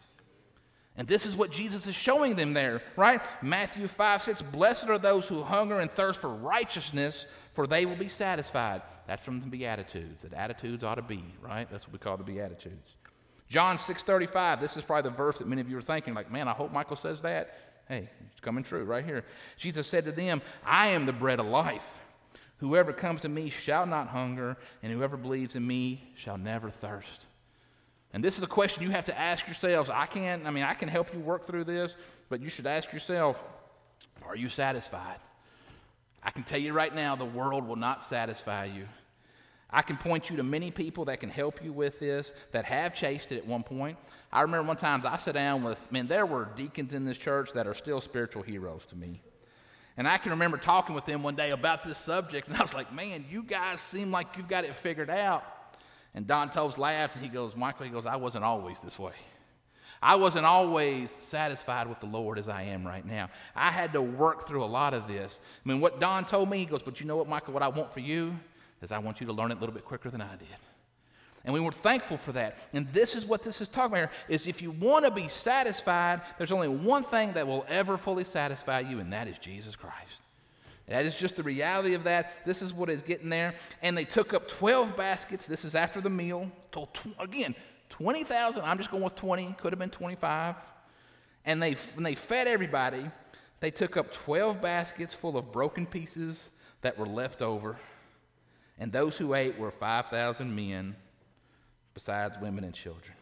And this is what Jesus is showing them there, right? Matthew five, six, blessed are those who hunger and thirst for righteousness, for they will be satisfied. That's from the Beatitudes, that attitudes ought to be, right? That's what we call the Beatitudes. John six, thirty-five, this is probably the verse that many of you are thinking, like, man, I hope Michael says that. Hey, it's coming true right here. Jesus said to them, I am the bread of life. Whoever comes to me shall not hunger, and whoever believes in me shall never thirst. And this is a question you have to ask yourselves. I can't, I mean, I can help you work through this, but you should ask yourself, are you satisfied? I can tell you right now, the world will not satisfy you. I can point you to many people that can help you with this, that have chased it at one point. I remember one time I sat down with, man, there were deacons in this church that are still spiritual heroes to me. And I can remember talking with them one day about this subject, and I was like, man, you guys seem like you've got it figured out. And Don Toves laughed, and he goes, Michael, he goes, I wasn't always this way. I wasn't always satisfied with the Lord as I am right now. I had to work through a lot of this. I mean, what Don told me, he goes, but you know what, Michael, what I want for you is I want you to learn it a little bit quicker than I did. And we were thankful for that. And this is what this is talking about here, is if you want to be satisfied, there's only one thing that will ever fully satisfy you, and that is Jesus Christ. That is just the reality of that. This is what is getting there. And they took up twelve baskets. This is after the meal. Told tw- again, twenty thousand. I'm just going with twenty. Could have been twenty-five. And they, when they fed everybody, they took up twelve baskets full of broken pieces that were left over. And those who ate were five thousand men, besides women and children.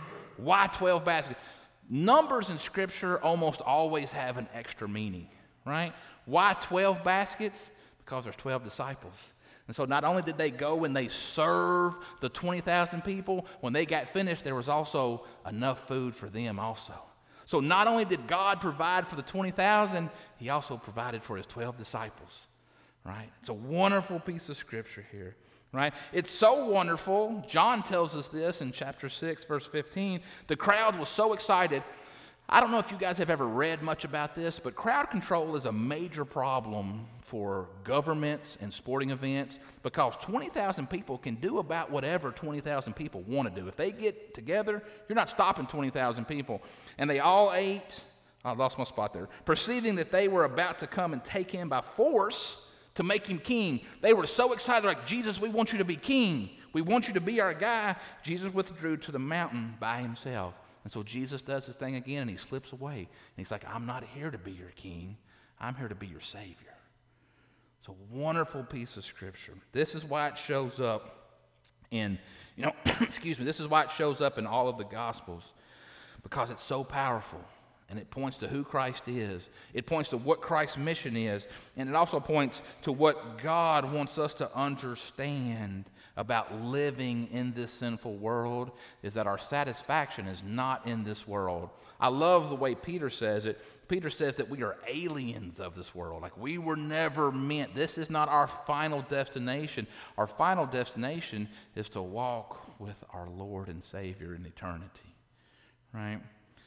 Why twelve baskets? Numbers in Scripture almost always have an extra meaning, right? Why twelve baskets? Because there's twelve disciples. And so not only did they go and they serve the twenty thousand people, when they got finished, there was also enough food for them also. So not only did God provide for the twenty thousand, he also provided for his twelve disciples, right? It's a wonderful piece of Scripture here, right? It's so wonderful. John tells us this in chapter six, verse fifteen. The crowd was so excited. I don't know if you guys have ever read much about this, but crowd control is a major problem for governments and sporting events because twenty thousand people can do about whatever twenty thousand people want to do. If they get together, you're not stopping twenty thousand people. And they all ate. I lost my spot there. Perceiving that they were about to come and take him by force to make him king. They were so excited, like, Jesus, we want you to be king. We want you to be our guy. Jesus withdrew to the mountain by himself. And so Jesus does his thing again, and he slips away. And he's like, I'm not here to be your king. I'm here to be your Savior. It's a wonderful piece of Scripture. This is why it shows up in, you know, excuse me, this is why it shows up in all of the Gospels, because it's so powerful. And it points to who Christ is. It points to what Christ's mission is. And it also points to what God wants us to understand about living in this sinful world, is that our satisfaction is not in this world. I love the way Peter says it. Peter says that we are aliens of this world. Like, we were never meant. This is not our final destination. Our final destination is to walk with our Lord and Savior in eternity. Right?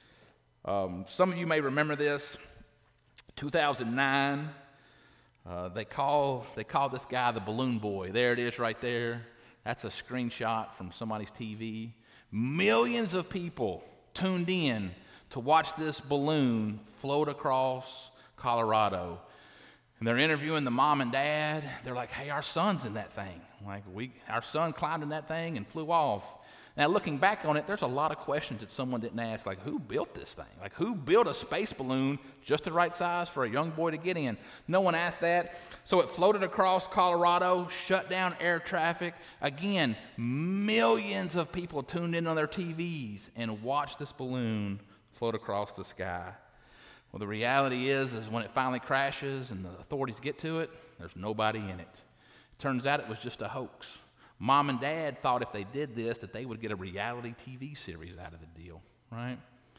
Um, some of you may remember this. two thousand nine, uh, they call they call this guy the Balloon Boy. There it is right there. That's a screenshot from somebody's T V. Millions of people tuned in to watch this balloon float across Colorado. And they're interviewing the mom and dad. They're like, hey, our son's in that thing. Like, we, our son climbed in that thing and flew off. Now, looking back on it, there's a lot of questions that someone didn't ask, like, who built this thing? Like, who built a space balloon just the right size for a young boy to get in? No one asked that. So it floated across Colorado, shut down air traffic. Again, millions of people tuned in on their T Vs and watched this balloon float across the sky. Well, the reality is, is when it finally crashes and the authorities get to it, there's nobody in it. It turns out it was just a hoax. Mom and dad thought if they did this that they would get a reality T V series out of the deal, right?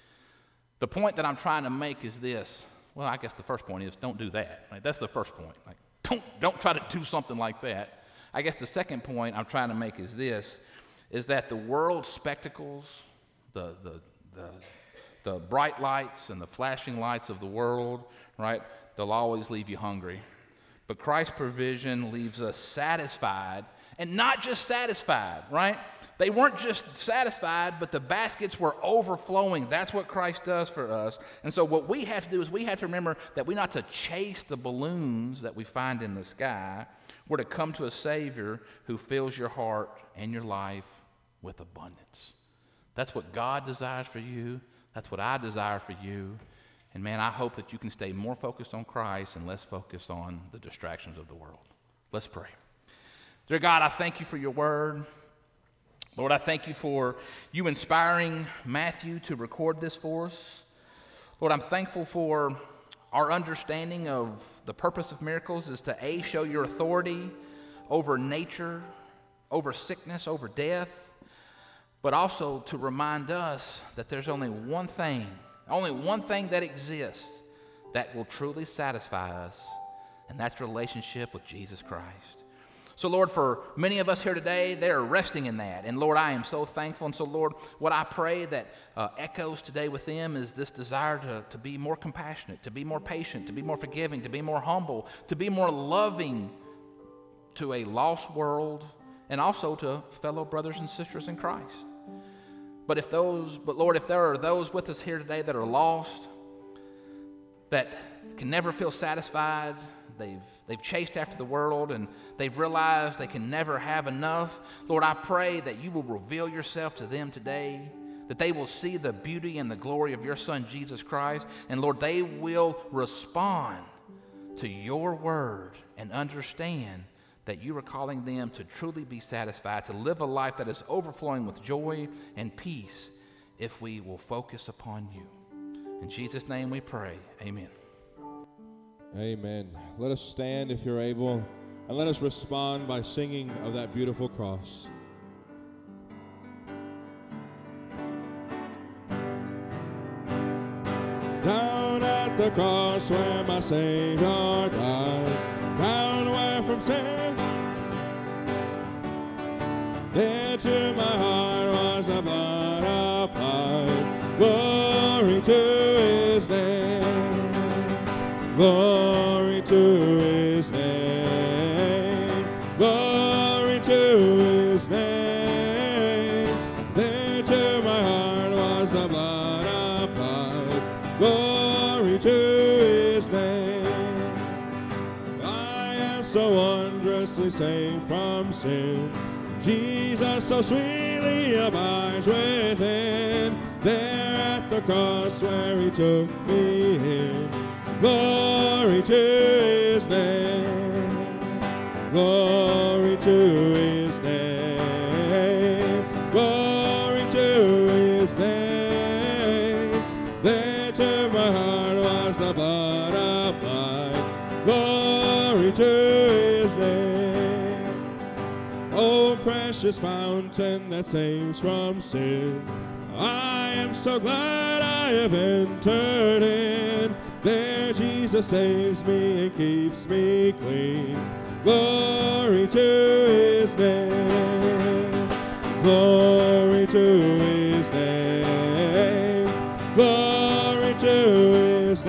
The point that I'm trying to make is this. Well, I guess the first point is don't do that. Right? That's the first point. Like, don't, don't try to do something like that. I guess the second point I'm trying to make is this, is that the world's spectacles, the, the, the, the bright lights and the flashing lights of the world, right, they'll always leave you hungry. But Christ's provision leaves us satisfied. And not just satisfied, right? They weren't just satisfied, but the baskets were overflowing. That's what Christ does for us. And so what we have to do is we have to remember that we're not to chase the balloons that we find in the sky. We're to come to a Savior who fills your heart and your life with abundance. That's what God desires for you. That's what I desire for you. And man, I hope that you can stay more focused on Christ and less focused on the distractions of the world. Let's pray. Dear God, I thank you for your word. Lord, I thank you for you inspiring Matthew to record this for us. Lord, I'm thankful for our understanding of the purpose of miracles is to A, show your authority over nature, over sickness, over death, but also to remind us that there's only one thing, only one thing that exists that will truly satisfy us, and that's relationship with Jesus Christ. So, Lord, for many of us here today, they're resting in that. And, Lord, I am so thankful. And so, Lord, what I pray that uh, echoes today with them is this desire to, to be more compassionate, to be more patient, to be more forgiving, to be more humble, to be more loving to a lost world and also to fellow brothers and sisters in Christ. But if those, but Lord, if there are those with us here today that are lost, that can never feel satisfied, they've, they've chased after the world, and they've realized they can never have enough. Lord, I pray that you will reveal yourself to them today, that they will see the beauty and the glory of your Son, Jesus Christ, and Lord, they will respond to your word and understand that you are calling them to truly be satisfied, to live a life that is overflowing with joy and peace if we will focus upon you. In Jesus' name we pray, amen. Amen. Let us stand if you're able, and let us respond by singing of that beautiful cross. Down at the cross where my Savior died, down where from sin, there to my heart was the blood applied. Glory to his name, glory to his name, glory to his name. There to my heart was the blood applied. Glory to his name. I am so wondrously saved from sin. Jesus so sweetly abides within. There at the cross where he took me in. Glory to his name. Glory to his name. Glory to his name. There to my heart was the blood applied. Glory to his name. Oh, precious fountain that saves from sin, I am so glad I have entered in. There Jesus saves me and keeps me clean. Glory to his name. Glory to his name. Glory to his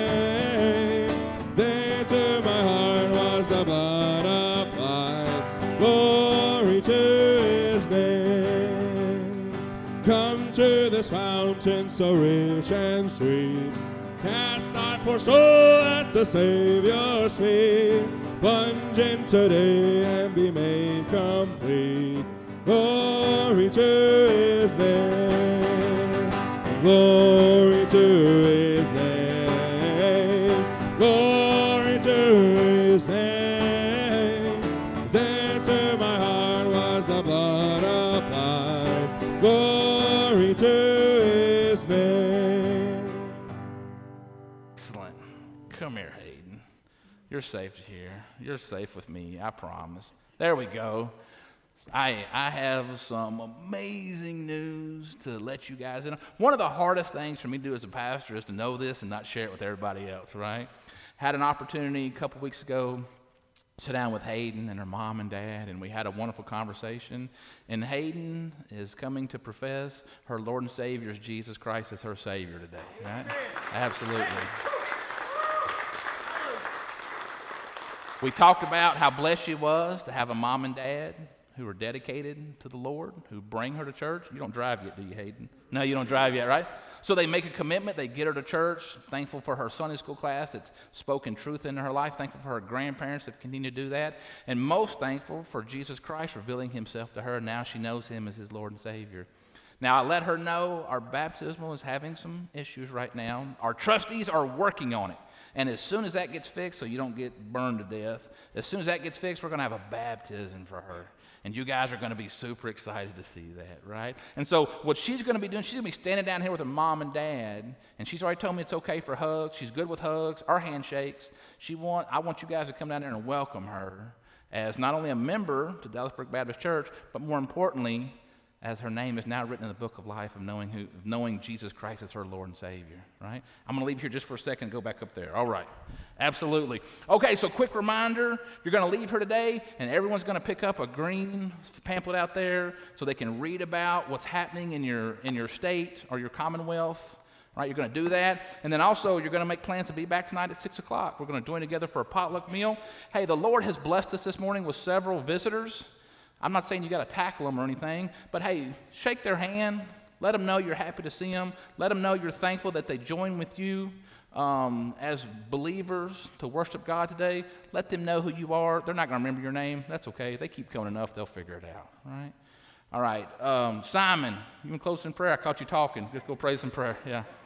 name. There to my heart was the blood applied. Glory to his name. Come to this fountain so rich and sweet. Cast thy poor soul at the Savior's feet. Plunge in today and be made complete. Glory to his name. Glory to his name. Glory to his name. There to my heart was the blood applied. Glory to his name. Excellent. Come here, Hayden. You're safe here. You're safe with me, I promise. There we go. I I have some amazing news to let you guys in. One of the hardest things for me to do as a pastor is to know this and not share it with everybody else, right? Had an opportunity a couple weeks ago to sit down with Hayden and her mom and dad, and we had a wonderful conversation. And Hayden is coming to profess her Lord and Savior is Jesus Christ as her Savior today, right? Absolutely. We talked about how blessed she was to have a mom and dad who are dedicated to the Lord, who bring her to church. You don't drive yet, do you, Hayden? No, you don't drive yet, right? So they make a commitment. They get her to church. Thankful for her Sunday school class that's spoken truth into her life. Thankful for her grandparents that continue to do that. And most thankful for Jesus Christ revealing himself to her. Now she knows him as his Lord and Savior. Now, I let her know our baptismal is having some issues right now. Our trustees are working on it. And as soon as that gets fixed, so you don't get burned to death, as soon as that gets fixed, we're going to have a baptism for her. And you guys are going to be super excited to see that, right? And so what she's going to be doing, she's going to be standing down here with her mom and dad, and she's already told me it's okay for hugs. She's good with hugs or handshakes. She want, I want you guys to come down there and welcome her as not only a member to Dallasburg Baptist Church, but more importantly, as her name is now written in the book of life of knowing who, of knowing Jesus Christ as her Lord and Savior, right? I'm going to leave here just for a second and go back up there. All right. Absolutely. Okay, so quick reminder, you're going to leave here today, and everyone's going to pick up a green pamphlet out there so they can read about what's happening in your in your state or your commonwealth, right? You're going to do that. And then also, you're going to make plans to be back tonight at six o'clock. We're going to join together for a potluck meal. Hey, the Lord has blessed us this morning with several visitors. I'm not saying you got to tackle them or anything, but hey, shake their hand. Let them know you're happy to see them. Let them know you're thankful that they join with you um, as believers to worship God today, let them know who you are. They're not going to remember your name. That's okay. They keep coming enough, they'll figure it out, right? All right. Um, Simon, you want to close in prayer? I caught you talking. Just go praise and prayer. Yeah.